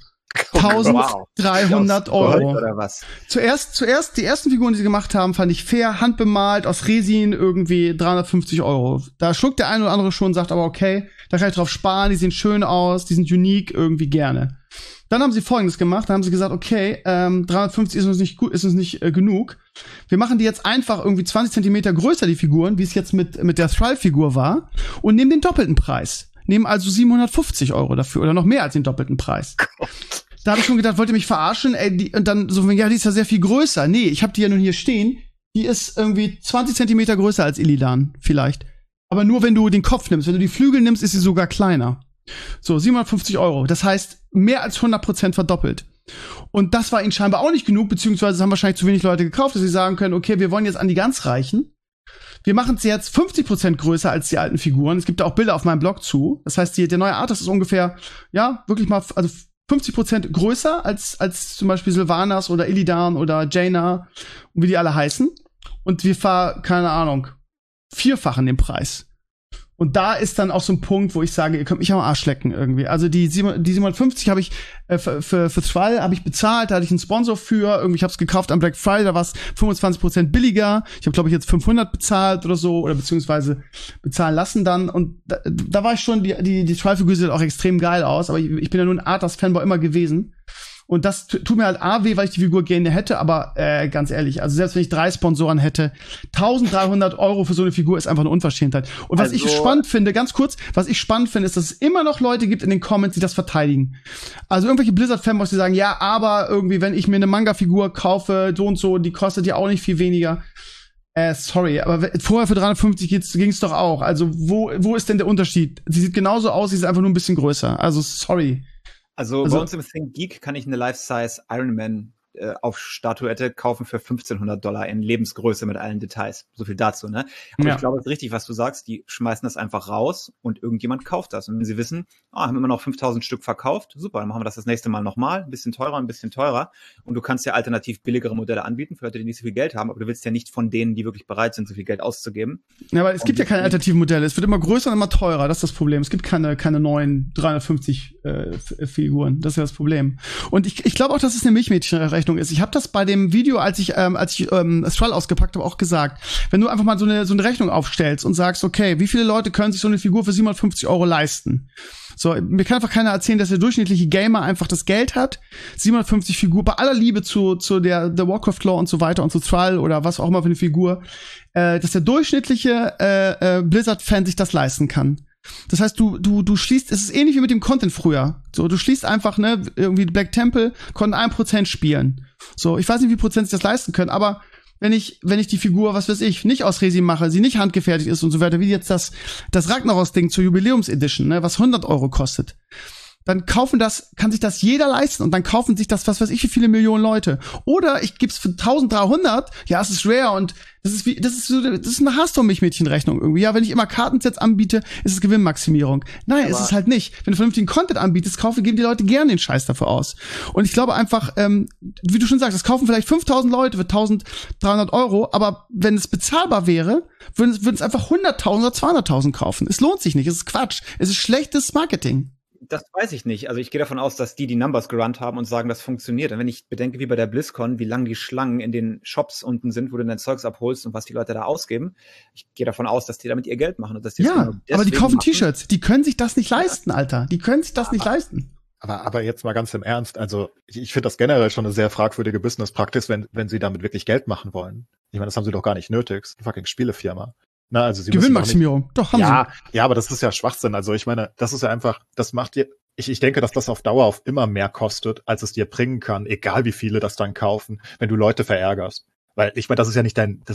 1.300 €. Oder was? Zuerst, die ersten Figuren, die sie gemacht haben, fand ich fair, handbemalt, aus Resin, irgendwie 350 €. Da schluckt der eine oder andere schon und sagt aber, okay, da kann ich drauf sparen, die sehen schön aus, die sind unique, irgendwie gerne. Dann haben sie Folgendes gemacht, dann haben sie gesagt, okay, 350 ist uns nicht gut, ist uns nicht genug. Wir machen die jetzt einfach irgendwie 20 Zentimeter größer, die Figuren, wie es jetzt mit der Thrall-Figur war, und nehmen den doppelten Preis. Nehmen also 750 € dafür oder noch mehr als den doppelten Preis. Gott. Da habe ich schon gedacht, wollt ihr mich verarschen? Und dann so, ja, die ist ja sehr viel größer. Nee, ich habe die ja nun hier stehen. Die ist irgendwie 20 Zentimeter größer als Illidan vielleicht. Aber nur, wenn du den Kopf nimmst. Wenn du die Flügel nimmst, ist sie sogar kleiner. So, 750 €. Das heißt, mehr als 100% verdoppelt. Und das war ihnen scheinbar auch nicht genug, beziehungsweise haben wahrscheinlich zu wenig Leute gekauft, dass sie sagen können, okay, wir wollen jetzt an die ganz Reichen. Wir machen es jetzt 50% größer als die alten Figuren. Es gibt da auch Bilder auf meinem Blog zu. Das heißt, der neue Arthas ist ungefähr, ja, wirklich mal, also 50% größer als zum Beispiel Sylvanas oder Illidan oder Jaina und wie die alle heißen. Und wir keine Ahnung, 4-fachen den Preis. Und da ist dann auch so ein Punkt, wo ich sage, ihr könnt mich am Arsch lecken irgendwie. Also die 750 habe ich für Thrall habe ich bezahlt, da hatte ich einen Sponsor für. Irgendwie, ich habe es gekauft am Black Friday, da war es 25% billiger. Ich habe, glaube ich, jetzt 500 bezahlt oder so, oder beziehungsweise bezahlen lassen dann. Und da war ich schon, die Thrall-Figur sieht auch extrem geil aus, aber ich bin ja nun ein Arthas-Fanboy immer gewesen. Und das tut mir halt weh, weil ich die Figur gerne hätte, aber ganz ehrlich, also selbst wenn ich 3 Sponsoren hätte, 1.300 € für so eine Figur ist einfach eine Unverschämtheit. Und was ich spannend finde, ganz kurz, ist, dass es immer noch Leute gibt in den Comments, die das verteidigen. Also irgendwelche Blizzard-Fanboys, die sagen, ja, aber irgendwie, wenn ich mir eine Manga-Figur kaufe, so und so, die kostet ja auch nicht viel weniger. Sorry, aber vorher für 350 ging's doch auch. Also wo ist denn der Unterschied? Sie sieht genauso aus, sie ist einfach nur ein bisschen größer. Also sorry. Also bei uns im Think Geek kann ich eine Life-Size Iron Man auf Statuette kaufen für $1.500 in Lebensgröße mit allen Details. So viel dazu, ne? Aber ich glaube, es ist richtig, was du sagst. Die schmeißen das einfach raus und irgendjemand kauft das. Und wenn sie wissen, haben immer noch 5.000 Stück verkauft, super, dann machen wir das nächste Mal nochmal. Ein bisschen teurer. Und du kannst ja alternativ billigere Modelle anbieten für Leute, die nicht so viel Geld haben. Aber du willst ja nicht von denen, die wirklich bereit sind, so viel Geld auszugeben. Ja, aber es gibt ja keine alternativen Modelle. Es wird immer größer und immer teurer. Das ist das Problem. Es gibt keine neuen 350 Figuren. Das ist ja das Problem. Und ich glaube auch, dass es eine Milchmädchenrechnung ist. Ich habe das bei dem Video, als ich Thrall ausgepackt habe, auch gesagt. Wenn du einfach mal so eine Rechnung aufstellst und sagst, okay, wie viele Leute können sich so eine Figur für 750 € leisten? So, mir kann einfach keiner erzählen, dass der durchschnittliche Gamer einfach das Geld hat, 750 Figur, bei aller Liebe zu der Warcraft Lore und so weiter und zu Thrall oder was auch immer für eine Figur, dass der durchschnittliche Blizzard-Fan sich das leisten kann. Das heißt, du schließt, es ist ähnlich wie mit dem Content früher. So, du schließt einfach, ne, irgendwie Black Temple konnten 1% spielen. So, ich weiß nicht, wie Prozent sich das leisten können, aber wenn ich die Figur, was weiß ich, nicht aus Resin mache, sie nicht handgefertigt ist und so weiter, wie jetzt das Ragnaros-Ding zur Jubiläums-Edition, ne, was 100 € kostet, dann kann sich das jeder leisten und dann kaufen sich das, was weiß ich, wie viele Millionen Leute. Oder ich gib's für 1.300, ja, es ist rare und das ist eine Hearthstone-Milchmädchenrechnung irgendwie. Ja, wenn ich immer Kartensets anbiete, ist es Gewinnmaximierung. Nein, ist es halt nicht. Wenn du vernünftigen Content anbietest, geben die Leute gerne den Scheiß dafür aus. Und ich glaube einfach, wie du schon sagst, es kaufen vielleicht 5.000 Leute für 1.300 €, aber wenn es bezahlbar wäre, würden es einfach 100.000 oder 200.000 kaufen. Es lohnt sich nicht, es ist Quatsch. Es ist schlechtes Marketing. Das weiß ich nicht. Also ich gehe davon aus, dass die Numbers gerannt haben und sagen, das funktioniert. Und wenn ich bedenke, wie bei der BlizzCon, wie lang die Schlangen in den Shops unten sind, wo du dein Zeugs abholst und was die Leute da ausgeben, ich gehe davon aus, dass die damit ihr Geld machen. Und dass die ja, aber die kaufen T-Shirts. Die können sich das nicht leisten, Alter. Die können sich das nicht leisten. Aber jetzt mal ganz im Ernst, also ich finde das generell schon eine sehr fragwürdige Business-Praxis, wenn sie damit wirklich Geld machen wollen. Ich meine, das haben sie doch gar nicht nötig. Das ist eine fucking Spielefirma. Na, also sie Gewinnmaximierung, doch, haben sie. Ja, aber das ist ja Schwachsinn. Also ich meine, das ist ja einfach, das macht dir, ich denke, dass das auf Dauer auf immer mehr kostet, als es dir bringen kann, egal wie viele das dann kaufen, wenn du Leute verärgerst. Weil ich meine, das ist ja nicht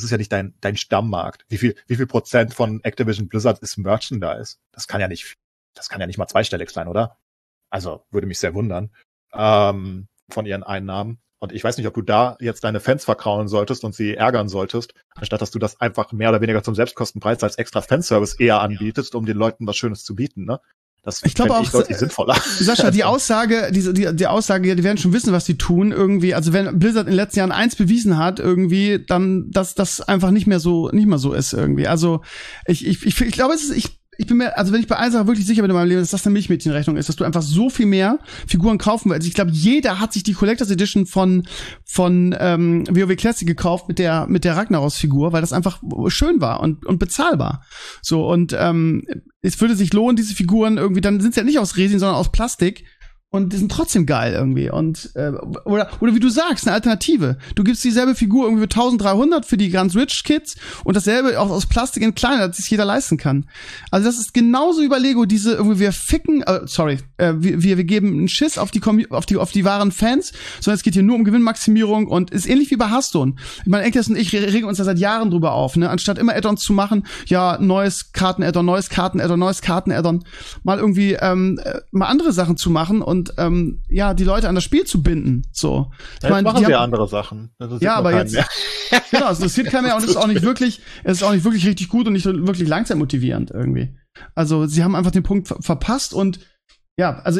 dein Stammmarkt. Wie viel Prozent von Activision Blizzard ist Merchandise? Das kann ja nicht mal zweistellig sein, oder? Also, würde mich sehr wundern, von ihren Einnahmen. Und ich weiß nicht, ob du da jetzt deine Fans verkrauen solltest und sie ärgern solltest, anstatt dass du das einfach mehr oder weniger zum Selbstkostenpreis als extra Fanservice eher anbietest, um den Leuten was Schönes zu bieten, ne? Das ich glaube auch deutlich sinnvoller. Sascha, die Aussage, die Aussage, die werden schon wissen, was sie tun, irgendwie. Also wenn Blizzard in den letzten Jahren eins bewiesen hat, irgendwie, dann, dass das einfach nicht mehr so ist, irgendwie. Also, ich glaube, ich bin mir, also wenn ich bei einer Sache wirklich sicher bin in meinem Leben, dass das eine Milchmädchenrechnung ist, dass du einfach so viel mehr Figuren kaufen willst. Also ich glaube, jeder hat sich die Collectors Edition von WoW Classic gekauft mit der Ragnaros-Figur, weil das einfach schön war und bezahlbar. So, und es würde sich lohnen, diese Figuren irgendwie, dann sind sie ja nicht aus Resin, sondern aus Plastik. Und die sind trotzdem geil irgendwie. Und oder wie du sagst, eine Alternative. Du gibst dieselbe Figur irgendwie für 1.300 für die ganz Rich Kids und dasselbe auch aus Plastik in kleiner, dass sich jeder leisten kann. Also das ist genauso wie bei Lego, diese irgendwie wir geben einen Schiss auf die wahren Fans, sondern es geht hier nur um Gewinnmaximierung und ist ähnlich wie bei Hearthstone. Ich meine, Enkles und ich regen uns da seit Jahren drüber auf, ne? Anstatt immer Add-ons zu machen, ja, neues Karten-Add-on, mal irgendwie mal andere Sachen zu machen und die Leute an das Spiel zu binden. So. Ich meine, machen sie andere Sachen. Ja, aber jetzt genau, es interessiert keinen mehr und es ist auch nicht wirklich richtig gut und nicht wirklich langzeitmotivierend irgendwie. Also sie haben einfach den Punkt verpasst und ja, also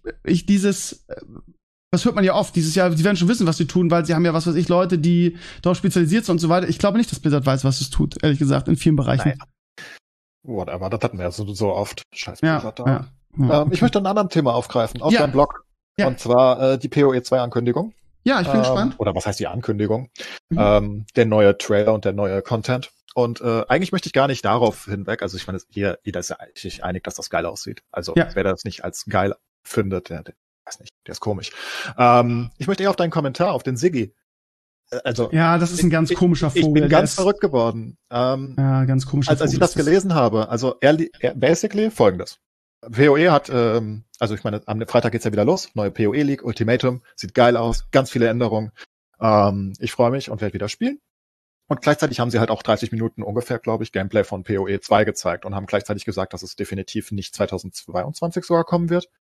das hört man ja oft, dieses Jahr, sie werden schon wissen, was sie tun, weil sie haben ja, was weiß ich, Leute, die darauf spezialisiert sind und so weiter. Ich glaube nicht, dass Blizzard weiß, was es tut, ehrlich gesagt, in vielen Bereichen. Naja. Whatever, das hatten wir ja so oft. Scheiß Blizzard da. Ja. Ich möchte ein anderes Thema aufgreifen, aus deinem Blog. Ja. Und zwar die PoE 2 Ankündigung. Ja, ich bin gespannt. Oder was heißt die Ankündigung? Der neue Trailer und der neue Content. Und eigentlich möchte ich gar nicht darauf hinweg, also ich meine, jeder ist ja eigentlich einig, dass das geil aussieht. Also wer das nicht als geil findet, der weiß nicht, der ist komisch. Ich möchte eher auf deinen Kommentar, auf den Siggi. Also, ja, das ist ein ganz komischer Vogel. Ich bin ganz verrückt geworden. Ganz komischer Vogel. Als ich das gelesen habe, also er basically folgendes. PoE hat, also ich meine, am Freitag geht's ja wieder los, neue PoE League, Ultimatum, sieht geil aus, ganz viele Änderungen. Ich freue mich und werde wieder spielen. Und gleichzeitig haben sie halt auch 30 Minuten ungefähr, glaube ich, Gameplay von PoE 2 gezeigt und haben gleichzeitig gesagt, dass es definitiv nicht 2022 sogar kommen wird.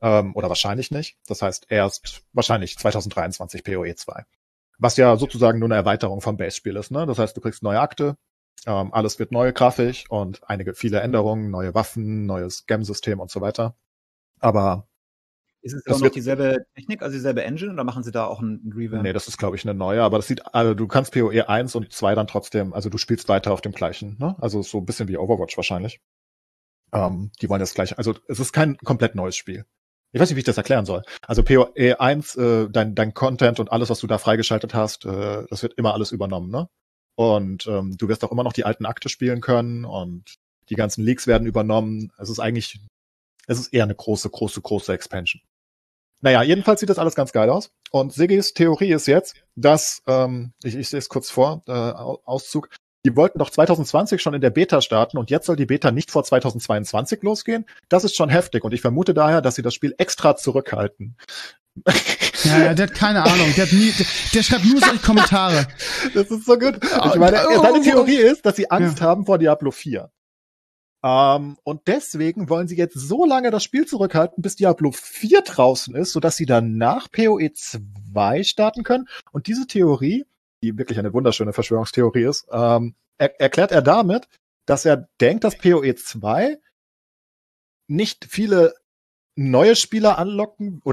Oder wahrscheinlich nicht. Das heißt, erst wahrscheinlich 2023 PoE 2. Was ja sozusagen nur eine Erweiterung vom Base-Spiel ist, ne? Das heißt, du kriegst neue Akte, alles wird neu grafisch und viele Änderungen, neue Waffen, neues Gem-System und so weiter. Aber ist es auch noch dieselbe Technik, also dieselbe Engine, oder machen sie da auch ein Revamp? Nee, das ist, glaube ich, eine neue, aber du kannst PoE 1 und 2 dann trotzdem, also du spielst weiter auf dem gleichen, ne? Also so ein bisschen wie Overwatch wahrscheinlich. Die wollen das gleiche, also es ist kein komplett neues Spiel. Ich weiß nicht, wie ich das erklären soll. Also PoE 1, dein Content und alles, was du da freigeschaltet hast, das wird immer alles übernommen, ne? Und du wirst auch immer noch die alten Akte spielen können und die ganzen Leaks werden übernommen. Es ist eher eine große Expansion. Naja, jedenfalls sieht das alles ganz geil aus. Und Siggis Theorie ist jetzt, dass, ich sehe es kurz vor, Auszug, die wollten doch 2020 schon in der Beta starten und jetzt soll die Beta nicht vor 2022 losgehen. Das ist schon heftig und ich vermute daher, dass sie das Spiel extra zurückhalten. Ja, der hat keine Ahnung. Der schreibt nur solche Kommentare. Das ist so gut. Ich meine, seine Theorie ist, dass sie Angst haben vor Diablo 4. Und deswegen wollen sie jetzt so lange das Spiel zurückhalten, bis Diablo 4 draußen ist, sodass sie danach PoE 2 starten können. Und diese Theorie, die wirklich eine wunderschöne Verschwörungstheorie ist, erklärt er damit, dass er denkt, dass PoE 2 nicht viele neue Spieler anlocken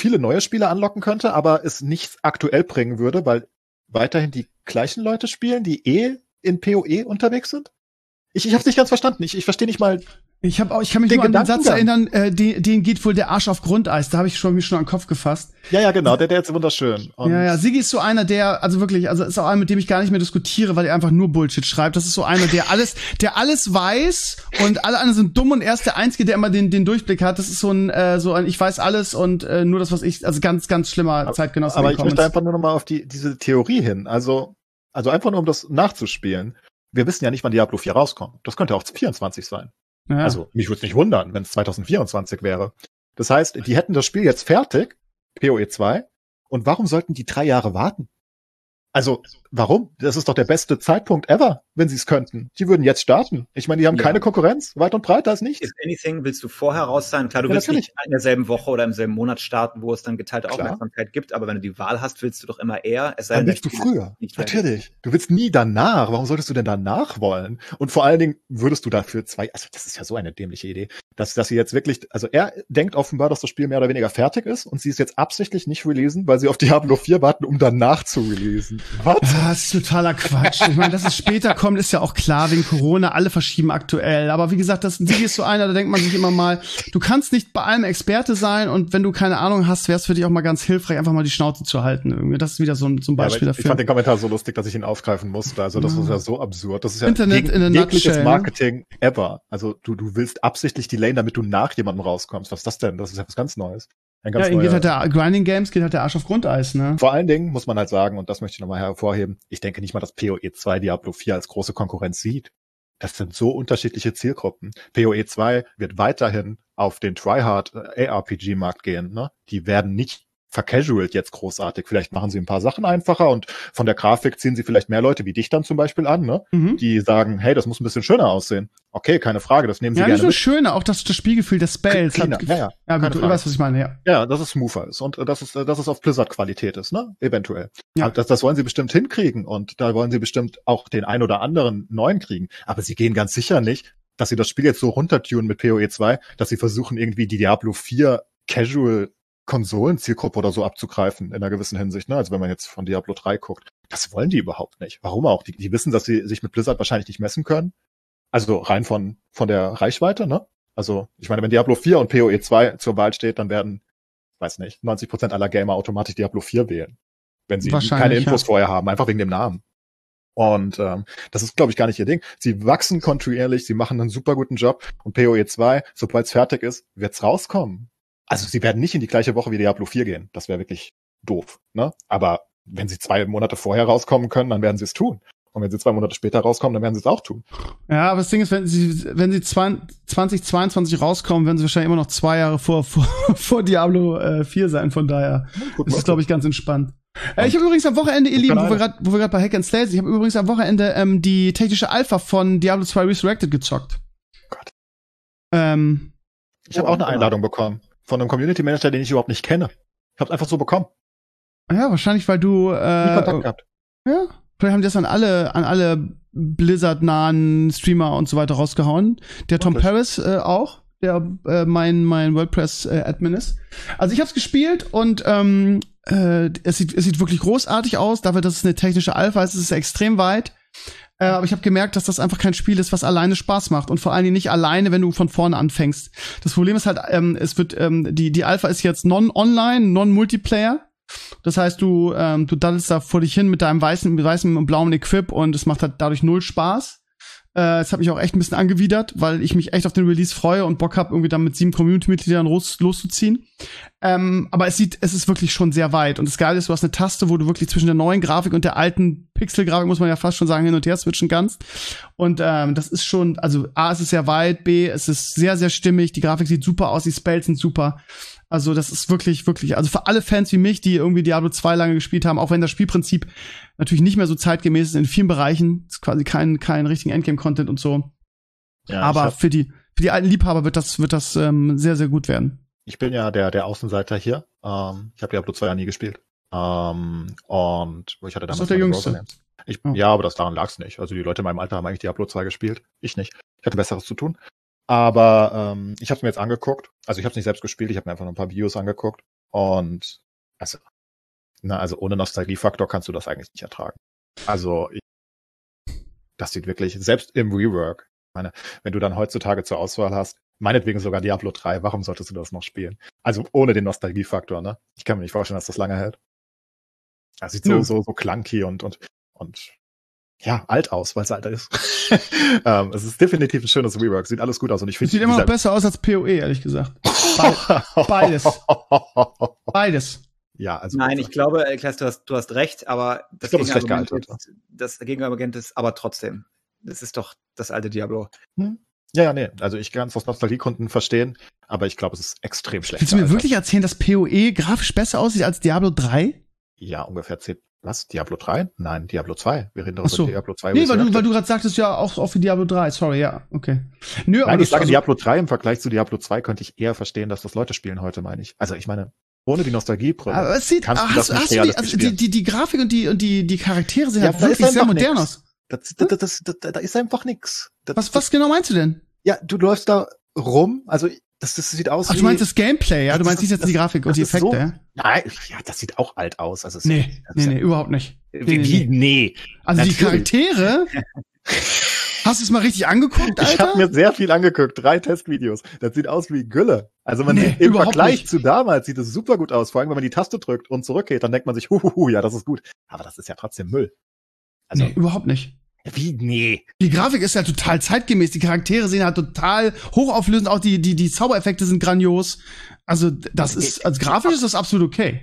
könnte, aber es nicht aktuell bringen würde, weil weiterhin die gleichen Leute spielen, die in PoE unterwegs sind. Ich hab's nicht ganz verstanden. Ich verstehe nicht mal. Ich kann mich nur an den Satz erinnern, den geht wohl der Arsch auf Grundeis. Da habe ich mich schon an den Kopf gefasst. Ja, genau, der ist wunderschön. Und ja, Siggi ist so einer, der, also wirklich, also ist auch einer, mit dem ich gar nicht mehr diskutiere, weil er einfach nur Bullshit schreibt. Das ist so einer, der alles weiß und alle anderen sind dumm und er ist der Einzige, der immer den Durchblick hat. Das ist so ein ich weiß alles und nur das, was ich, also ganz, ganz schlimmer Zeitgenosse. Aber ich möchte einfach nur noch mal auf diese Theorie hin. Also einfach nur, um das nachzuspielen. Wir wissen ja nicht, wann Diablo 4 rauskommt. Das könnte auch 24 sein. Ja. Also, mich würde es nicht wundern, wenn es 2024 wäre. Das heißt, die hätten das Spiel jetzt fertig, PoE 2, und warum sollten die 3 Jahre warten? Also, warum? Das ist doch der beste Zeitpunkt ever, wenn sie es könnten. Die würden jetzt starten. Ich meine, die haben keine Konkurrenz, weit und breit, da ist nichts. If anything, willst du vorher raus sein? Klar, du willst nicht in derselben Woche oder im selben Monat starten, wo es dann geteilte Aufmerksamkeit gibt, aber wenn du die Wahl hast, willst du doch immer eher. Es sei dann willst du früher. Natürlich. Du willst nie danach. Warum solltest du denn danach wollen? Und vor allen Dingen würdest du dafür also das ist ja so eine dämliche Idee, dass sie jetzt wirklich, also er denkt offenbar, dass das Spiel mehr oder weniger fertig ist und sie es jetzt absichtlich nicht releasen, weil sie auf Diablo 4 warten, um danach zu releasen. Was? Das ist totaler Quatsch. Ich meine, dass es später kommt, ist ja auch klar, wegen Corona, alle verschieben aktuell. Aber wie gesagt, Siggi ist so einer, da denkt man sich immer mal, du kannst nicht bei allem Experte sein und wenn du keine Ahnung hast, wäre es für dich auch mal ganz hilfreich, einfach mal die Schnauze zu halten. Irgendwie. Das ist wieder so ein Beispiel dafür. Ich fand den Kommentar so lustig, dass ich ihn aufgreifen musste. Also das ist ja so absurd. Das ist ja Internet in a jegliches nutshell, Marketing ever. Also du willst absichtlich delayen, damit du nach jemandem rauskommst. Was ist das denn? Das ist ja was ganz Neues. Ihnen geht halt der Grinding Games, geht halt der Arsch auf Grundeis, ne? Vor allen Dingen muss man halt sagen, und das möchte ich nochmal hervorheben, ich denke nicht mal, dass PoE 2 Diablo 4 als große Konkurrenz sieht. Das sind so unterschiedliche Zielgruppen. PoE 2 wird weiterhin auf den Tryhard ARPG-Markt gehen, ne? Die werden nicht vercasualt jetzt großartig. Vielleicht machen sie ein paar Sachen einfacher und von der Grafik ziehen sie vielleicht mehr Leute wie dich dann zum Beispiel an, ne? Die sagen, hey, das muss ein bisschen schöner aussehen. Okay, keine Frage, das nehmen sie gerne mit. Ja, nicht nur schöner, auch das Spielgefühl des Spells. Ja, gut, du weißt, was ich meine, ja. Ja, dass es smoother ist und dass es auf Blizzard-Qualität ist, ne? Eventuell. Ja. Das wollen sie bestimmt hinkriegen und da wollen sie bestimmt auch den ein oder anderen neuen kriegen. Aber sie gehen ganz sicher nicht, dass sie das Spiel jetzt so runtertunen mit PoE 2, dass sie versuchen, irgendwie die Diablo 4 Casual Konsolenzielgruppe oder so abzugreifen in einer gewissen Hinsicht, ne? Also wenn man jetzt von Diablo 3 guckt. Das wollen die überhaupt nicht. Warum auch? Die wissen, dass sie sich mit Blizzard wahrscheinlich nicht messen können. Also rein von der Reichweite, ne? Also ich meine, wenn Diablo 4 und PoE 2 zur Wahl steht, dann werden, weiß nicht, 90% aller Gamer automatisch Diablo 4 wählen. Wenn sie keine Infos vorher haben, einfach wegen dem Namen. Und das ist, glaube ich, gar nicht ihr Ding. Sie wachsen kontinuierlich, sie machen einen super guten Job und PoE 2, sobald es fertig ist, wird's rauskommen. Also sie werden nicht in die gleiche Woche wie Diablo 4 gehen. Das wäre wirklich doof, ne? Aber wenn sie 2 Monate vorher rauskommen können, dann werden sie es tun. Und wenn sie 2 Monate später rauskommen, dann werden sie es auch tun. Ja, aber das Ding ist, wenn sie 2022 rauskommen, werden sie wahrscheinlich immer noch 2 Jahre vor Diablo 4 sein. Von daher ist es, glaube ich, ganz entspannt. Ich habe übrigens am Wochenende, ihr Lieben, wo wir gerade bei Hack and Slay sind, ich habe übrigens am Wochenende die technische Alpha von Diablo 2 Resurrected gezockt. Gott. Ich habe auch eine Einladung bekommen. Von einem Community Manager, den ich überhaupt nicht kenne. Ich hab's einfach so bekommen. Ja, wahrscheinlich, weil du Nie Kontakt gehabt. Ja, vielleicht haben die das an alle Blizzard-nahen Streamer und so weiter rausgehauen. Der Tom Paris auch, der mein WordPress-Admin ist. Also ich hab's gespielt und es sieht wirklich großartig aus. Dafür, dass es eine technische Alpha ist, ist es extrem weit. Aber ich habe gemerkt, dass das einfach kein Spiel ist, was alleine Spaß macht. Und vor allen Dingen nicht alleine, wenn du von vorne anfängst. Das Problem ist halt, die Alpha ist jetzt non-online, non-Multiplayer. Das heißt, du daddelst da vor dich hin mit deinem weißen und blauen Equip und es macht halt dadurch null Spaß. Es hat mich auch echt ein bisschen angewidert, weil ich mich echt auf den Release freue und Bock habe, irgendwie dann mit 7 Community-Mitgliedern loszuziehen. Aber es ist wirklich schon sehr weit. Und das Geile ist, du hast eine Taste, wo du wirklich zwischen der neuen Grafik und der alten Pixel-Grafik, muss man ja fast schon sagen, hin und her switchen kannst. Und das ist schon, also A, es ist sehr weit, B, es ist sehr, sehr stimmig, die Grafik sieht super aus, die Spells sind super. Also das ist wirklich, wirklich, also für alle Fans wie mich, die irgendwie Diablo 2 lange gespielt haben, auch wenn das Spielprinzip natürlich nicht mehr so zeitgemäß ist in vielen Bereichen, ist quasi kein richtigen Endgame-Content und so. Ja, aber für die alten Liebhaber wird das sehr, sehr gut werden. Ich bin ja der Außenseiter hier. Ich habe Diablo 2 ja nie gespielt. Und ich hatte damals der Jüngste. Ja, aber daran lag es nicht. Also die Leute in meinem Alter haben eigentlich Diablo 2 gespielt. Ich nicht. Ich hatte Besseres zu tun. Aber ich habe es mir jetzt angeguckt. Also ich habe es nicht selbst gespielt, ich habe mir einfach noch ein paar Videos angeguckt. Und also ohne Nostalgiefaktor kannst du das eigentlich nicht ertragen. Also das sieht wirklich, selbst im Rework, ich meine, wenn du dann heutzutage zur Auswahl hast, meinetwegen sogar Diablo 3, warum solltest du das noch spielen? Also ohne den Nostalgiefaktor, ne? Ich kann mir nicht vorstellen, dass das lange hält. Das sieht so clunky und ja, alt aus, weil es alt ist. Es ist definitiv ein schönes Rework. Sieht alles gut aus. Und ich finde, sieht immer noch besser aus als PoE, ehrlich gesagt. Beides. Ja, also. Nein, ich glaube, Klaas, du hast recht, aber das Gegenargument ist aber trotzdem. Das ist doch das alte Diablo. Ja, nee. Also ich kann es aus Nostalgiegründen verstehen, aber ich glaube, es ist extrem schlecht. Willst du mir wirklich erzählen, dass PoE grafisch besser aussieht als Diablo 3? Ja, ungefähr 10. Was? Diablo 3? Nein, Diablo 2. Wir reden darüber über Diablo 2. Nee, weil du gerade sagtest ja auch für Diablo 3. Sorry, ja, okay. Nö, nein, ich sage Diablo 3 im Vergleich zu Diablo 2 könnte ich eher verstehen, dass das Leute spielen heute, meine ich. Also ich meine, ohne die Nostalgiebrille. Aber es sieht, die Grafik und die Charaktere sehen halt wirklich sehr modern aus. Da ist einfach nix. Was genau meinst du denn? Ja, du läufst da rum, also das sieht aus wie... du meinst das Gameplay, ja? Du meinst nicht jetzt die Grafik und die Effekte, so, ja? Nein, ja, das sieht auch alt aus. Also nee, überhaupt nicht. Nee. Also natürlich. Die Charaktere... Hast du es mal richtig angeguckt, Alter? Ich habe mir sehr viel angeguckt, 3 Testvideos. Das sieht aus wie Gülle. Also im Vergleich zu damals sieht es super gut aus. Vor allem, wenn man die Taste drückt und zurückgeht, dann denkt man sich, ja, das ist gut. Aber das ist ja trotzdem Müll. Also, nee, überhaupt nicht. Wie? Nee. Die Grafik ist ja total zeitgemäß. Die Charaktere sehen halt total hochauflösend. Auch die Zaubereffekte sind grandios. Also, grafisch ist das absolut okay.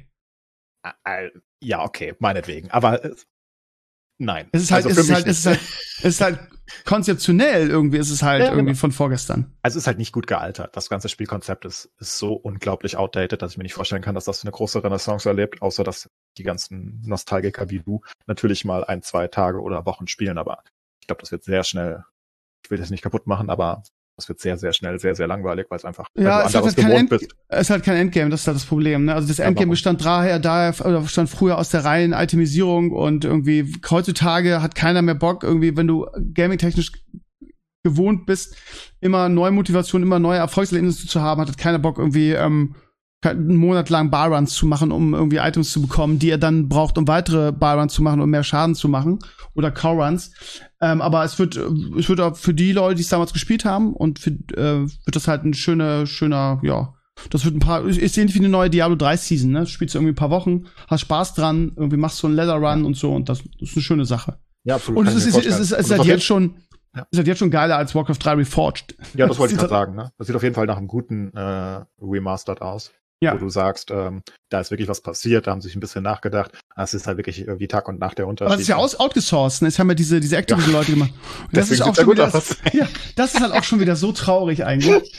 Ja, okay, meinetwegen. Aber nein. Es ist halt konzeptionell irgendwie, ist es halt irgendwie von vorgestern. Also es ist halt nicht gut gealtert. Das ganze Spielkonzept ist so unglaublich outdated, dass ich mir nicht vorstellen kann, dass das eine große Renaissance erlebt, außer dass die ganzen Nostalgiker wie du natürlich mal 1, 2 Tage oder Wochen spielen, aber ich glaube, das wird sehr schnell, ich will das nicht kaputt machen, aber das wird sehr, sehr schnell, sehr, sehr langweilig, weil es einfach anderes gewohnt bist. Es ist halt kein Endgame, das ist halt das Problem, ne? Also das Endgame bestand bestand früher aus der reinen Itemisierung und irgendwie heutzutage hat keiner mehr Bock, irgendwie, wenn du gaming-technisch gewohnt bist, immer neue Motivation, immer neue Erfolgserlebnisse zu haben, hat keiner Bock, irgendwie einen Monat lang Barruns zu machen, um irgendwie Items zu bekommen, die er dann braucht, um weitere Barruns zu machen, um mehr Schaden zu machen oder Core-Runs. Aber es wird auch für die Leute, die es damals gespielt haben und wird das halt ein schöner, ja, das wird ist ähnlich wie eine neue Diablo 3 Season, ne? Spielst du irgendwie ein paar Wochen, hast Spaß dran, irgendwie machst du einen Leather Run und so und das ist eine schöne Sache. Ja, absolut. Und es ist halt jetzt schon geiler als Warcraft 3 Reforged. Ja, das wollte ich gerade sagen, ne? Das sieht auf jeden Fall nach einem guten Remastered aus. Ja. Wo du sagst, da ist wirklich was passiert, da haben sie sich ein bisschen nachgedacht. Das ist halt wirklich wie Tag und Nacht der Unterschied. Aber das ist ja outgesourced, ne? Das haben ja diese Activision-Leute gemacht. Das ist auch schon wieder, das ist halt auch schon wieder so traurig eigentlich.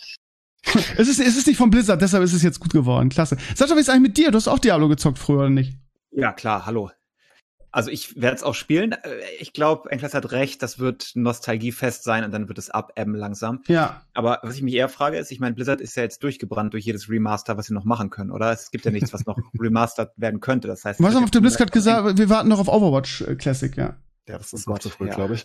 Es ist nicht von Blizzard, deshalb ist es jetzt gut geworden. Klasse. Sag doch, wie ist eigentlich mit dir? Du hast auch Diablo gezockt früher, oder nicht? Ja, klar, hallo. Also ich werde es auch spielen. Ich glaube, Enkles hat recht, das wird nostalgiefest sein und dann wird es abebben langsam. Ja. Aber was ich mich eher frage ist, ich meine, Blizzard ist ja jetzt durchgebrannt durch jedes Remaster, was sie noch machen können, oder? Es gibt ja nichts, was noch remastert werden könnte. Das heißt, was haben auf der BlizzCon gesagt? Wir warten noch auf Overwatch Classic, ja. Ja, das ist noch zu früh, glaube ich.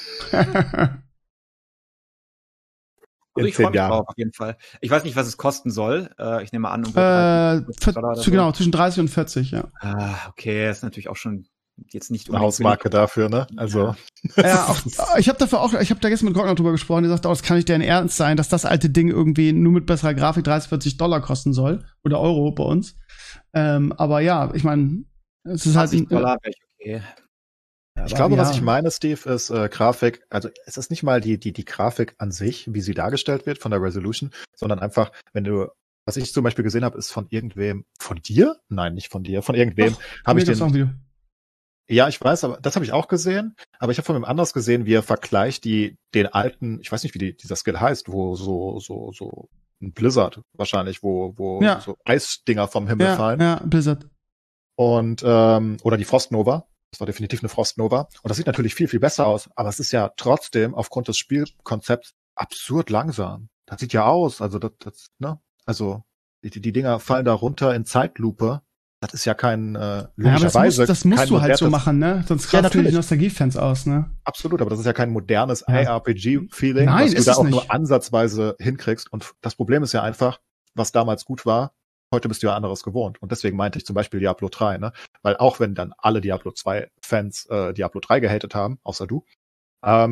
Also ich freue mich drauf, auf jeden Fall. Ich weiß nicht, was es kosten soll. Ich nehme an, genau, zwischen 30 und 40, ja. Okay, ist natürlich auch schon jetzt nicht eine Hausmarke dafür, ne? Also. Ja, ich habe da gestern mit Grockner drüber gesprochen, der sagt, das kann nicht deren Ernst sein, dass das alte Ding irgendwie nur mit besserer Grafik $30-40 kosten soll. Oder Euro bei uns. Aber ja, ich meine, es ist halt $20 wäre okay. Ich glaube, was ich meine, Steve, ist Grafik, also es ist nicht mal die Grafik an sich, wie sie dargestellt wird von der Resolution, sondern einfach, was ich zum Beispiel gesehen habe, ist von irgendwem, von dir? Nein, nicht von dir, von irgendwem. Habe ich den. Ja, ich weiß, aber das habe ich auch gesehen, aber ich habe von einem anderes gesehen, wie er vergleicht den alten, ich weiß nicht, wie dieser Skill heißt, wo so ein Blizzard wahrscheinlich, wo so Eisdinger vom Himmel fallen. Ja, Blizzard. Und oder die Frostnova. Das war definitiv eine Frostnova. Und das sieht natürlich viel, viel besser aus. Aber es ist ja trotzdem aufgrund des Spielkonzepts absurd langsam. Das sieht ja aus. Also, ne? Also, die Dinger fallen da runter in Zeitlupe. Das ist ja kein, logischerweise. Das musst du halt so machen, ne? Sonst kraft die Nostalgie-Fans aus, ne? Absolut, aber das ist ja kein modernes ARPG-Feeling, was du da auch nur ansatzweise hinkriegst. Und das Problem ist ja einfach, was damals gut war, heute bist du ja anderes gewohnt. Und deswegen meinte ich zum Beispiel Diablo 3, ne? Weil auch wenn dann alle Diablo 2-Fans Diablo 3 gehatet haben, außer du, das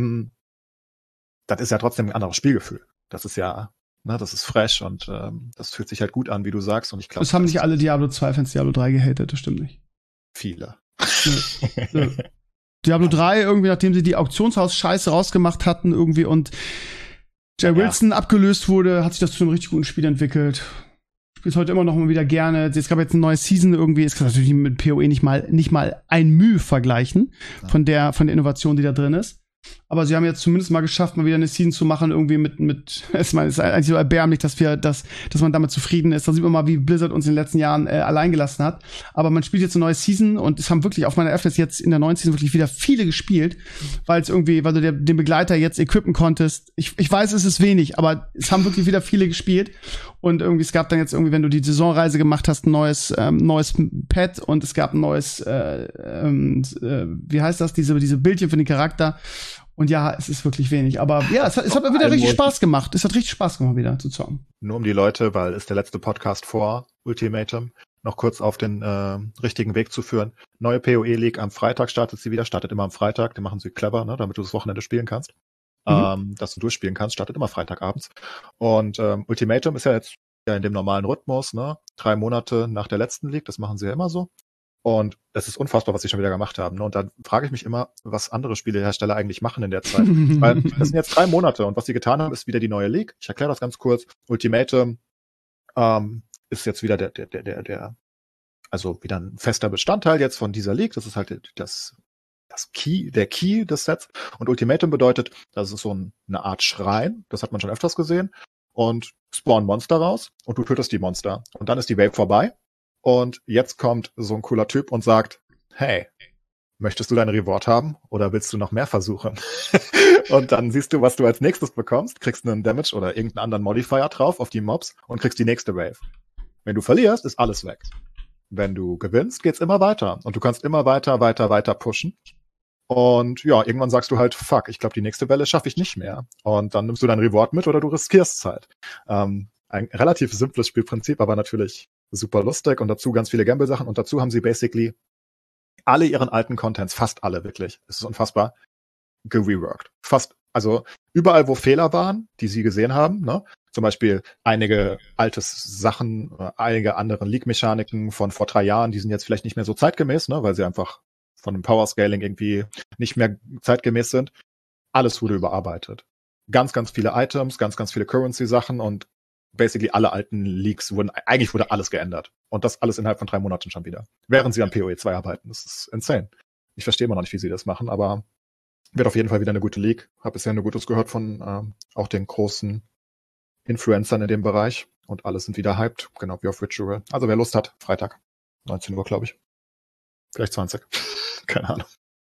ist ja trotzdem ein anderes Spielgefühl. Das ist ja, ne, das ist fresh und das fühlt sich halt gut an, wie du sagst. Und ich glaube, das haben nicht alle Diablo 2-Fans Diablo 3 gehatet, das stimmt nicht. Viele. Nö. Diablo 3, irgendwie, nachdem sie die Auktionshaus-Scheiße rausgemacht hatten, irgendwie und Jay Wilson abgelöst wurde, hat sich das zu einem richtig guten Spiel entwickelt. Spielt heute immer noch mal wieder gerne. Es gab jetzt eine neue Season irgendwie. Es kann natürlich mit PoE nicht mal ein Mühe vergleichen von der Innovation, die da drin ist. Aber sie haben jetzt zumindest mal geschafft, mal wieder eine Season zu machen, irgendwie mit es ist eigentlich so erbärmlich, dass man damit zufrieden ist. Da sieht man mal, wie Blizzard uns in den letzten Jahren allein gelassen hat. Aber man spielt jetzt eine neue Season und es haben wirklich auf meiner FS jetzt in der neuen Season wirklich wieder viele gespielt, weil du den Begleiter jetzt equippen konntest. Ich weiß, es ist wenig, aber es haben wirklich wieder viele gespielt. Und irgendwie, es gab dann jetzt irgendwie, wenn du die Saisonreise gemacht hast, ein neues Pad und es gab ein neues, wie heißt das, diese Bildchen für den Charakter. Und ja, es ist wirklich wenig. Aber ja, es hat wieder richtig Spaß gemacht. Es hat richtig Spaß gemacht, wieder zu zocken. Nur um die Leute, weil ist der letzte Podcast vor Ultimatum, noch kurz auf den richtigen Weg zu führen. Neue PoE League am Freitag startet sie wieder. Startet immer am Freitag. Den machen sie clever, ne, damit du das Wochenende spielen kannst. Dass du durchspielen kannst. Startet immer Freitagabends. Und Ultimatum ist ja jetzt ja in dem normalen Rhythmus, ne? 3 Monate nach der letzten League. Das machen sie ja immer so. Und es ist unfassbar, was sie schon wieder gemacht haben. Ne? Und dann frage ich mich immer, was andere Spielehersteller eigentlich machen in der Zeit. Weil das sind jetzt 3 Monate und was sie getan haben, ist wieder die neue League. Ich erkläre das ganz kurz. Ultimatum ist jetzt wieder also wieder ein fester Bestandteil jetzt von dieser League. Das ist halt der Key des Sets. Und Ultimatum bedeutet, das ist so eine Art Schrein. Das hat man schon öfters gesehen. Und spawnen Monster raus und du tötest die Monster. Und dann ist die Wave vorbei. Und jetzt kommt so ein cooler Typ und sagt, hey, möchtest du deine Reward haben oder willst du noch mehr versuchen? Und dann siehst du, was du als nächstes bekommst, kriegst einen Damage oder irgendeinen anderen Modifier drauf auf die Mobs und kriegst die nächste Wave. Wenn du verlierst, ist alles weg. Wenn du gewinnst, geht's immer weiter. Und du kannst immer weiter pushen. Und ja, irgendwann sagst du halt, fuck, ich glaube, die nächste Welle schaffe ich nicht mehr. Und dann nimmst du dein Reward mit oder du riskierst es halt. Ein relativ simples Spielprinzip, aber natürlich super lustig und dazu ganz viele Gamble-Sachen und dazu haben sie basically alle ihren alten Contents, fast alle wirklich, es ist unfassbar, gereworked. Fast, also überall, wo Fehler waren, die sie gesehen haben, ne? Zum Beispiel einige alte Sachen, einige andere League-Mechaniken von vor 3 Jahren, die sind jetzt vielleicht nicht mehr so zeitgemäß, ne? Weil sie einfach von dem Power-Scaling irgendwie nicht mehr zeitgemäß sind. Alles wurde überarbeitet. Ganz, ganz viele Items, ganz, ganz viele Currency-Sachen und basically alle alten Leaks eigentlich wurde alles geändert. Und das alles innerhalb von 3 Monaten schon wieder. Während sie an PoE 2 arbeiten. Das ist insane. Ich verstehe immer noch nicht, wie sie das machen, aber wird auf jeden Fall wieder eine gute League. Hab bisher nur Gutes gehört von auch den großen Influencern in dem Bereich. Und alle sind wieder hyped, genau wie auf Ritual. Also wer Lust hat, Freitag, 19 Uhr, glaube ich. Vielleicht 20. Keine Ahnung.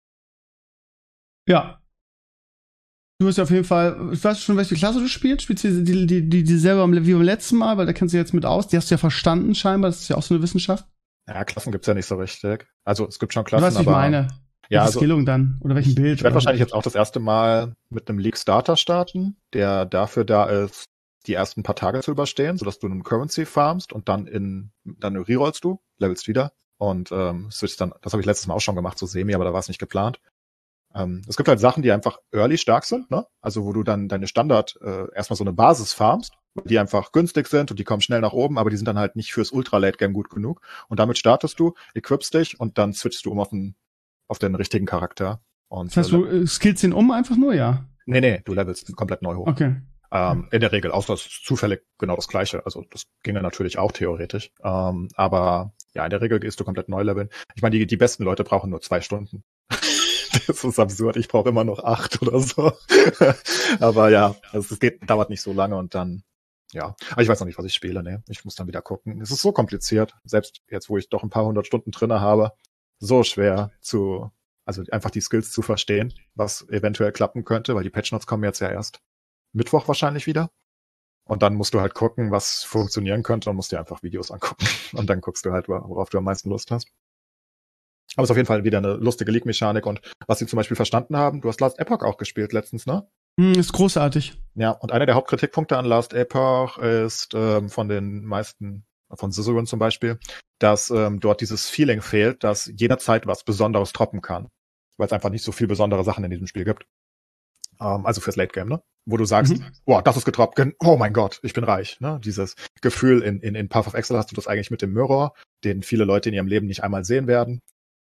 Ja. Du hast ja auf jeden Fall, ich weiß schon, welche Klasse du spielst. Spielst du die selber wie beim letzten Mal, weil da kennst du jetzt mit aus. Die hast du ja verstanden scheinbar, das ist ja auch so eine Wissenschaft. Ja, Klassen gibt's ja nicht so richtig. Also es gibt schon Klassen, aber... Was ich meine. Ja, welche Skillung dann? Oder welchen Bild? Ich werde wahrscheinlich jetzt auch das erste Mal mit einem League-Starter starten, der dafür da ist, die ersten paar Tage zu überstehen, sodass du einen Currency farmst und dann rerollst du, levelst wieder und switchst dann, das habe ich letztes Mal auch schon gemacht, so semi, aber da war es nicht geplant. Es gibt halt Sachen, die einfach early stark sind, ne? Also wo du dann deine Standard erstmal so eine Basis farmst, die einfach günstig sind und die kommen schnell nach oben, aber die sind dann halt nicht fürs Ultra-Late-Game gut genug. Und damit startest du, equipst dich und dann switchst du auf den richtigen Charakter. Und, das heißt, du skillst den einfach nur, ja? Nee, du levelst komplett neu hoch. Okay. In der Regel, außer es ist zufällig genau das Gleiche. Also das ginge natürlich auch theoretisch. Aber ja, in der Regel gehst du komplett neu leveln. Ich meine, die besten Leute brauchen nur 2 Stunden. Das ist absurd. Ich brauche immer noch 8 oder so. Aber ja, also dauert nicht so lange und dann, ja. Aber ich weiß noch nicht, was ich spiele, ne? Ich muss dann wieder gucken. Es ist so kompliziert. Selbst jetzt, wo ich doch ein paar 100 Stunden drinne habe, so schwer also einfach die Skills zu verstehen, was eventuell klappen könnte, weil die Patchnotes kommen jetzt ja erst Mittwoch wahrscheinlich wieder. Und dann musst du halt gucken, was funktionieren könnte und musst dir einfach Videos angucken. Und dann guckst du halt, worauf du am meisten Lust hast. Aber es ist auf jeden Fall wieder eine lustige League-Mechanik. Und was sie zum Beispiel verstanden haben, du hast Last Epoch auch gespielt letztens, ne? Ist großartig. Ja, und einer der Hauptkritikpunkte an Last Epoch ist von den meisten, von Suzerain zum Beispiel, dass dort dieses Feeling fehlt, dass jederzeit was Besonderes droppen kann. Weil es einfach nicht so viel besondere Sachen in diesem Spiel gibt. Also fürs Late Game, ne? Wo du sagst, boah, das ist gedroppt, oh mein Gott, ich bin reich, ne? Dieses Gefühl in Path of Exile hast du das eigentlich mit dem Mirror, den viele Leute in ihrem Leben nicht einmal sehen werden.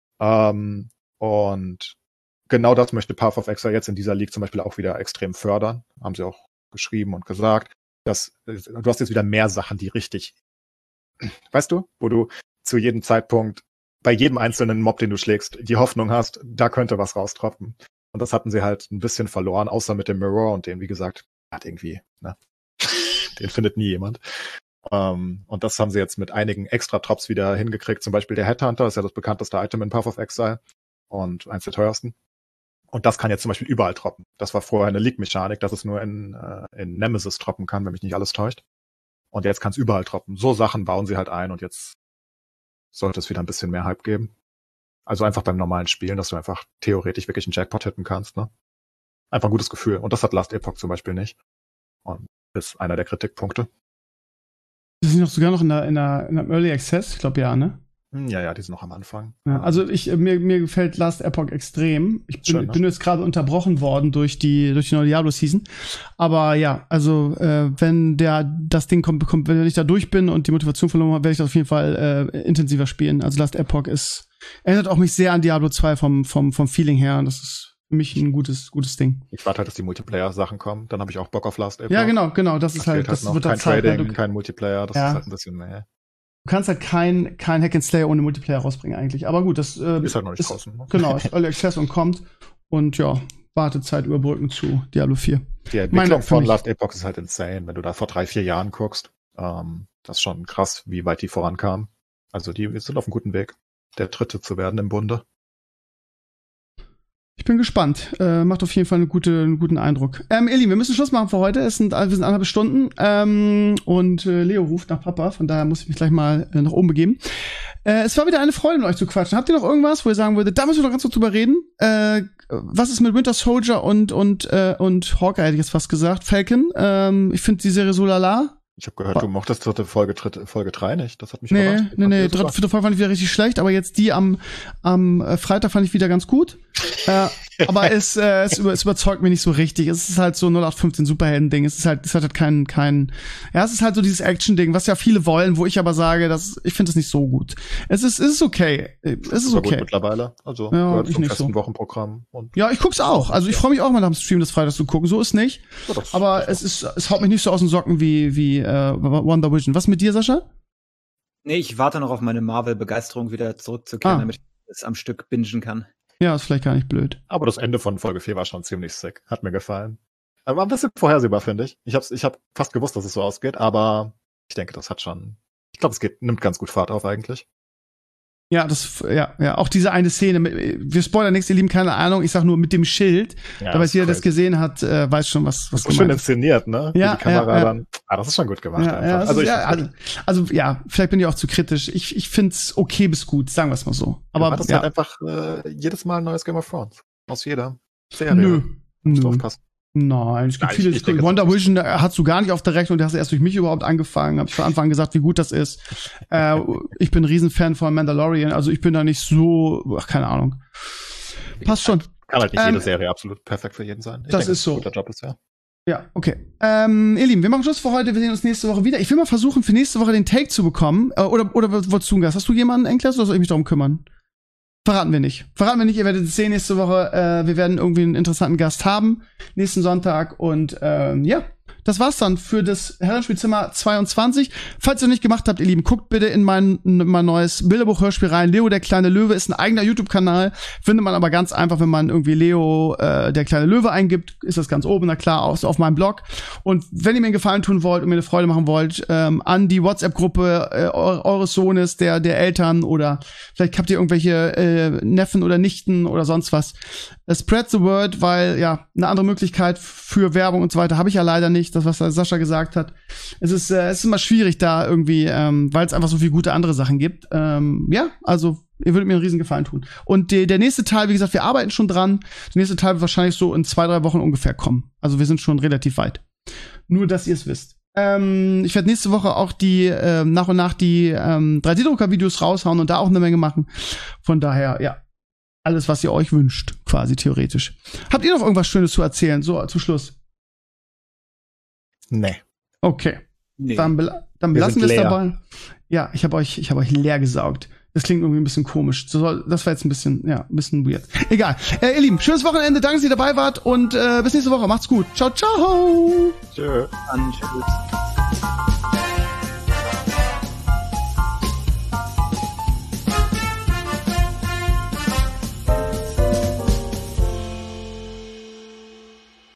Und genau das möchte Path of Exile jetzt in dieser League zum Beispiel auch wieder extrem fördern. Haben sie auch geschrieben und gesagt, dass du hast jetzt wieder mehr Sachen, die richtig, weißt du, wo du zu jedem Zeitpunkt bei jedem einzelnen Mob, den du schlägst, die Hoffnung hast, da könnte was raustroppen. Und das hatten sie halt ein bisschen verloren, außer mit dem Mirror und den, wie gesagt, hat irgendwie, ne? Den findet nie jemand. Und das haben sie jetzt mit einigen extra Drops wieder hingekriegt. Zum Beispiel der Headhunter ist ja das bekannteste Item in Path of Exile und eins der teuersten. Und das kann jetzt zum Beispiel überall droppen. Das war vorher eine League-Mechanik, dass es nur in Nemesis droppen kann, wenn mich nicht alles täuscht. Und jetzt kann es überall droppen. So Sachen bauen sie halt ein und jetzt sollte es wieder ein bisschen mehr Hype geben. Also einfach beim normalen Spielen, dass du einfach theoretisch wirklich einen Jackpot hitten kannst, ne? Einfach ein gutes Gefühl. Und das hat Last Epoch zum Beispiel nicht. Und ist einer der Kritikpunkte. Die sind doch sogar noch in der Early Access, ich glaube ja, ne? Ja, die sind noch am Anfang. Ja, also mir gefällt Last Epoch extrem. Ich bin jetzt gerade unterbrochen worden durch die neue Diablo-Season. Aber ja, also wenn das Ding kommt, wenn ich da durch bin und die Motivation verloren habe, werde ich das auf jeden Fall intensiver spielen. Also Last Epoch erinnert auch mich sehr an Diablo 2 vom Feeling her. Und das ist für mich ein gutes Ding. Ich warte halt, dass die Multiplayer-Sachen kommen. Dann habe ich auch Bock auf Last Epoch. Ja, genau. Das ist halt, das noch wird kein Zeit, Trading, kein Multiplayer. Das ist halt ein bisschen mehr. Du kannst halt kein Hack and Slay ohne Multiplayer rausbringen eigentlich. Aber gut, das ist halt noch nicht draußen. Ne? Genau, ist Early Access und kommt. Und ja, Wartezeit überbrücken zu Diablo 4. Die Entwicklung von Last Epoch ist halt insane. Wenn du da vor 3-4 Jahren guckst, das ist schon krass, wie weit die vorankamen. Also die sind auf einem guten Weg, der Dritte zu werden im Bunde. Ich bin gespannt. Macht auf jeden Fall einen guten Eindruck. Eli, wir müssen Schluss machen für heute. Wir sind 1,5 Stunden. Und Leo ruft nach Papa. Von daher muss ich mich gleich mal nach oben begeben. Es war wieder eine Freude, mit euch zu quatschen. Habt ihr noch irgendwas, wo ihr sagen würdet, da müssen wir noch ganz kurz drüber reden? Was ist mit Winter Soldier und Hawkeye, hätte ich jetzt fast gesagt. Falcon. Ich finde die Serie so lala. Ich habe gehört, du mochtest Folge 3 nicht. Das hat mich überrascht. Nee. Dritte Folge fand ich wieder richtig schlecht, aber jetzt die am Freitag fand ich wieder ganz gut. Aber es überzeugt mich nicht so richtig. Es ist halt so 0815 Superhelden-Ding. Es ist halt kein, es ist halt so dieses Action-Ding, was ja viele wollen, wo ich aber sage, ich finde es nicht so gut. Es ist okay. Es ist okay. Gut mittlerweile. Also, ja, gehört zum festen so. Wochenprogramm. Ja, ich guck's auch. Also, ich freue mich auch mal nach dem Stream des Freitags zu gucken. So ist nicht. Ja, aber es haut mich nicht so aus den Socken wie Wonder Vision. Was mit dir, Sascha? Nee, ich warte noch auf meine Marvel-Begeisterung wieder zurückzukehren, damit ich es am Stück bingen kann. Ja, ist vielleicht gar nicht blöd. Aber das Ende von Folge 4 war schon ziemlich sick. Hat mir gefallen. War ein bisschen vorhersehbar, finde ich. Ich hab fast gewusst, dass es so ausgeht, aber ich denke, das hat schon, nimmt ganz gut Fahrt auf eigentlich. Ja, auch diese eine Szene, wir spoilern nichts, ihr Lieben, keine Ahnung, ich sag nur mit dem Schild, da weiß jeder, der das gesehen hat, weiß schon, was das ist schön inszeniert, ne? Ja, die Kamera dann, das ist schon gut gemacht. Also vielleicht bin ich auch zu kritisch, ich find's okay bis gut, sagen wir es mal so. Aber das ist halt einfach jedes Mal ein neues Game of Thrones, aus jeder Serie. Nö. Nein, es gibt viele. Wonder Vision hast du gar nicht auf der Rechnung, der hast du erst durch mich überhaupt angefangen. Habe ich von Anfang an gesagt, wie gut das ist. Ich bin ein Riesenfan von Mandalorian, also ich bin da nicht so, keine Ahnung. Passt schon. Kann halt nicht jede Serie absolut perfekt für jeden sein. Das ist so. Guter Job ist, ja. Ja, okay. Ihr Lieben, wir machen Schluss für heute. Wir sehen uns nächste Woche wieder. Ich will mal versuchen, für nächste Woche den Take zu bekommen. Oder wolltest du einen Gast? Hast du jemanden, Enklas, oder soll ich mich darum kümmern? Verraten wir nicht, ihr werdet es sehen nächste Woche. Wir werden irgendwie einen interessanten Gast haben, nächsten Sonntag. Und das war's dann für das Herrenspielzimmer 22. Falls ihr noch nicht gemacht habt, ihr Lieben, guckt bitte in mein neues Bilderbuch-Hörspiel rein. Leo, der kleine Löwe, ist ein eigener YouTube-Kanal. Findet man aber ganz einfach, wenn man irgendwie Leo, der kleine Löwe eingibt, ist das ganz oben, na klar, auch so auf meinem Blog. Und wenn ihr mir einen Gefallen tun wollt und mir eine Freude machen wollt, an die WhatsApp-Gruppe eures Sohnes, der Eltern, oder vielleicht habt ihr irgendwelche Neffen oder Nichten oder sonst was. Spread the word, weil eine andere Möglichkeit für Werbung und so weiter habe ich ja leider nicht, das was Sascha gesagt hat. Es ist immer schwierig da irgendwie, weil es einfach so viele gute andere Sachen gibt. Also ihr würdet mir einen riesen Gefallen tun. Und der nächste Teil, wie gesagt, wir arbeiten schon dran. Der nächste Teil wird wahrscheinlich so in 2-3 Wochen ungefähr kommen. Also wir sind schon relativ weit. Nur, dass ihr es wisst. Ich werde nächste Woche auch die nach und nach die 3D-Drucker-Videos raushauen und da auch eine Menge machen. Von daher, alles, was ihr euch wünscht, quasi theoretisch. Habt ihr noch irgendwas Schönes zu erzählen, so zum Schluss? Nee. Okay. Nee. Dann belassen wir es dabei. Ja, ich hab euch leer gesaugt. Das klingt irgendwie ein bisschen komisch. Das war jetzt ein bisschen weird. Egal. Ihr Lieben, schönes Wochenende. Danke, dass ihr dabei wart. Und bis nächste Woche. Macht's gut. Ciao, ciao. Tschö. Tschüss.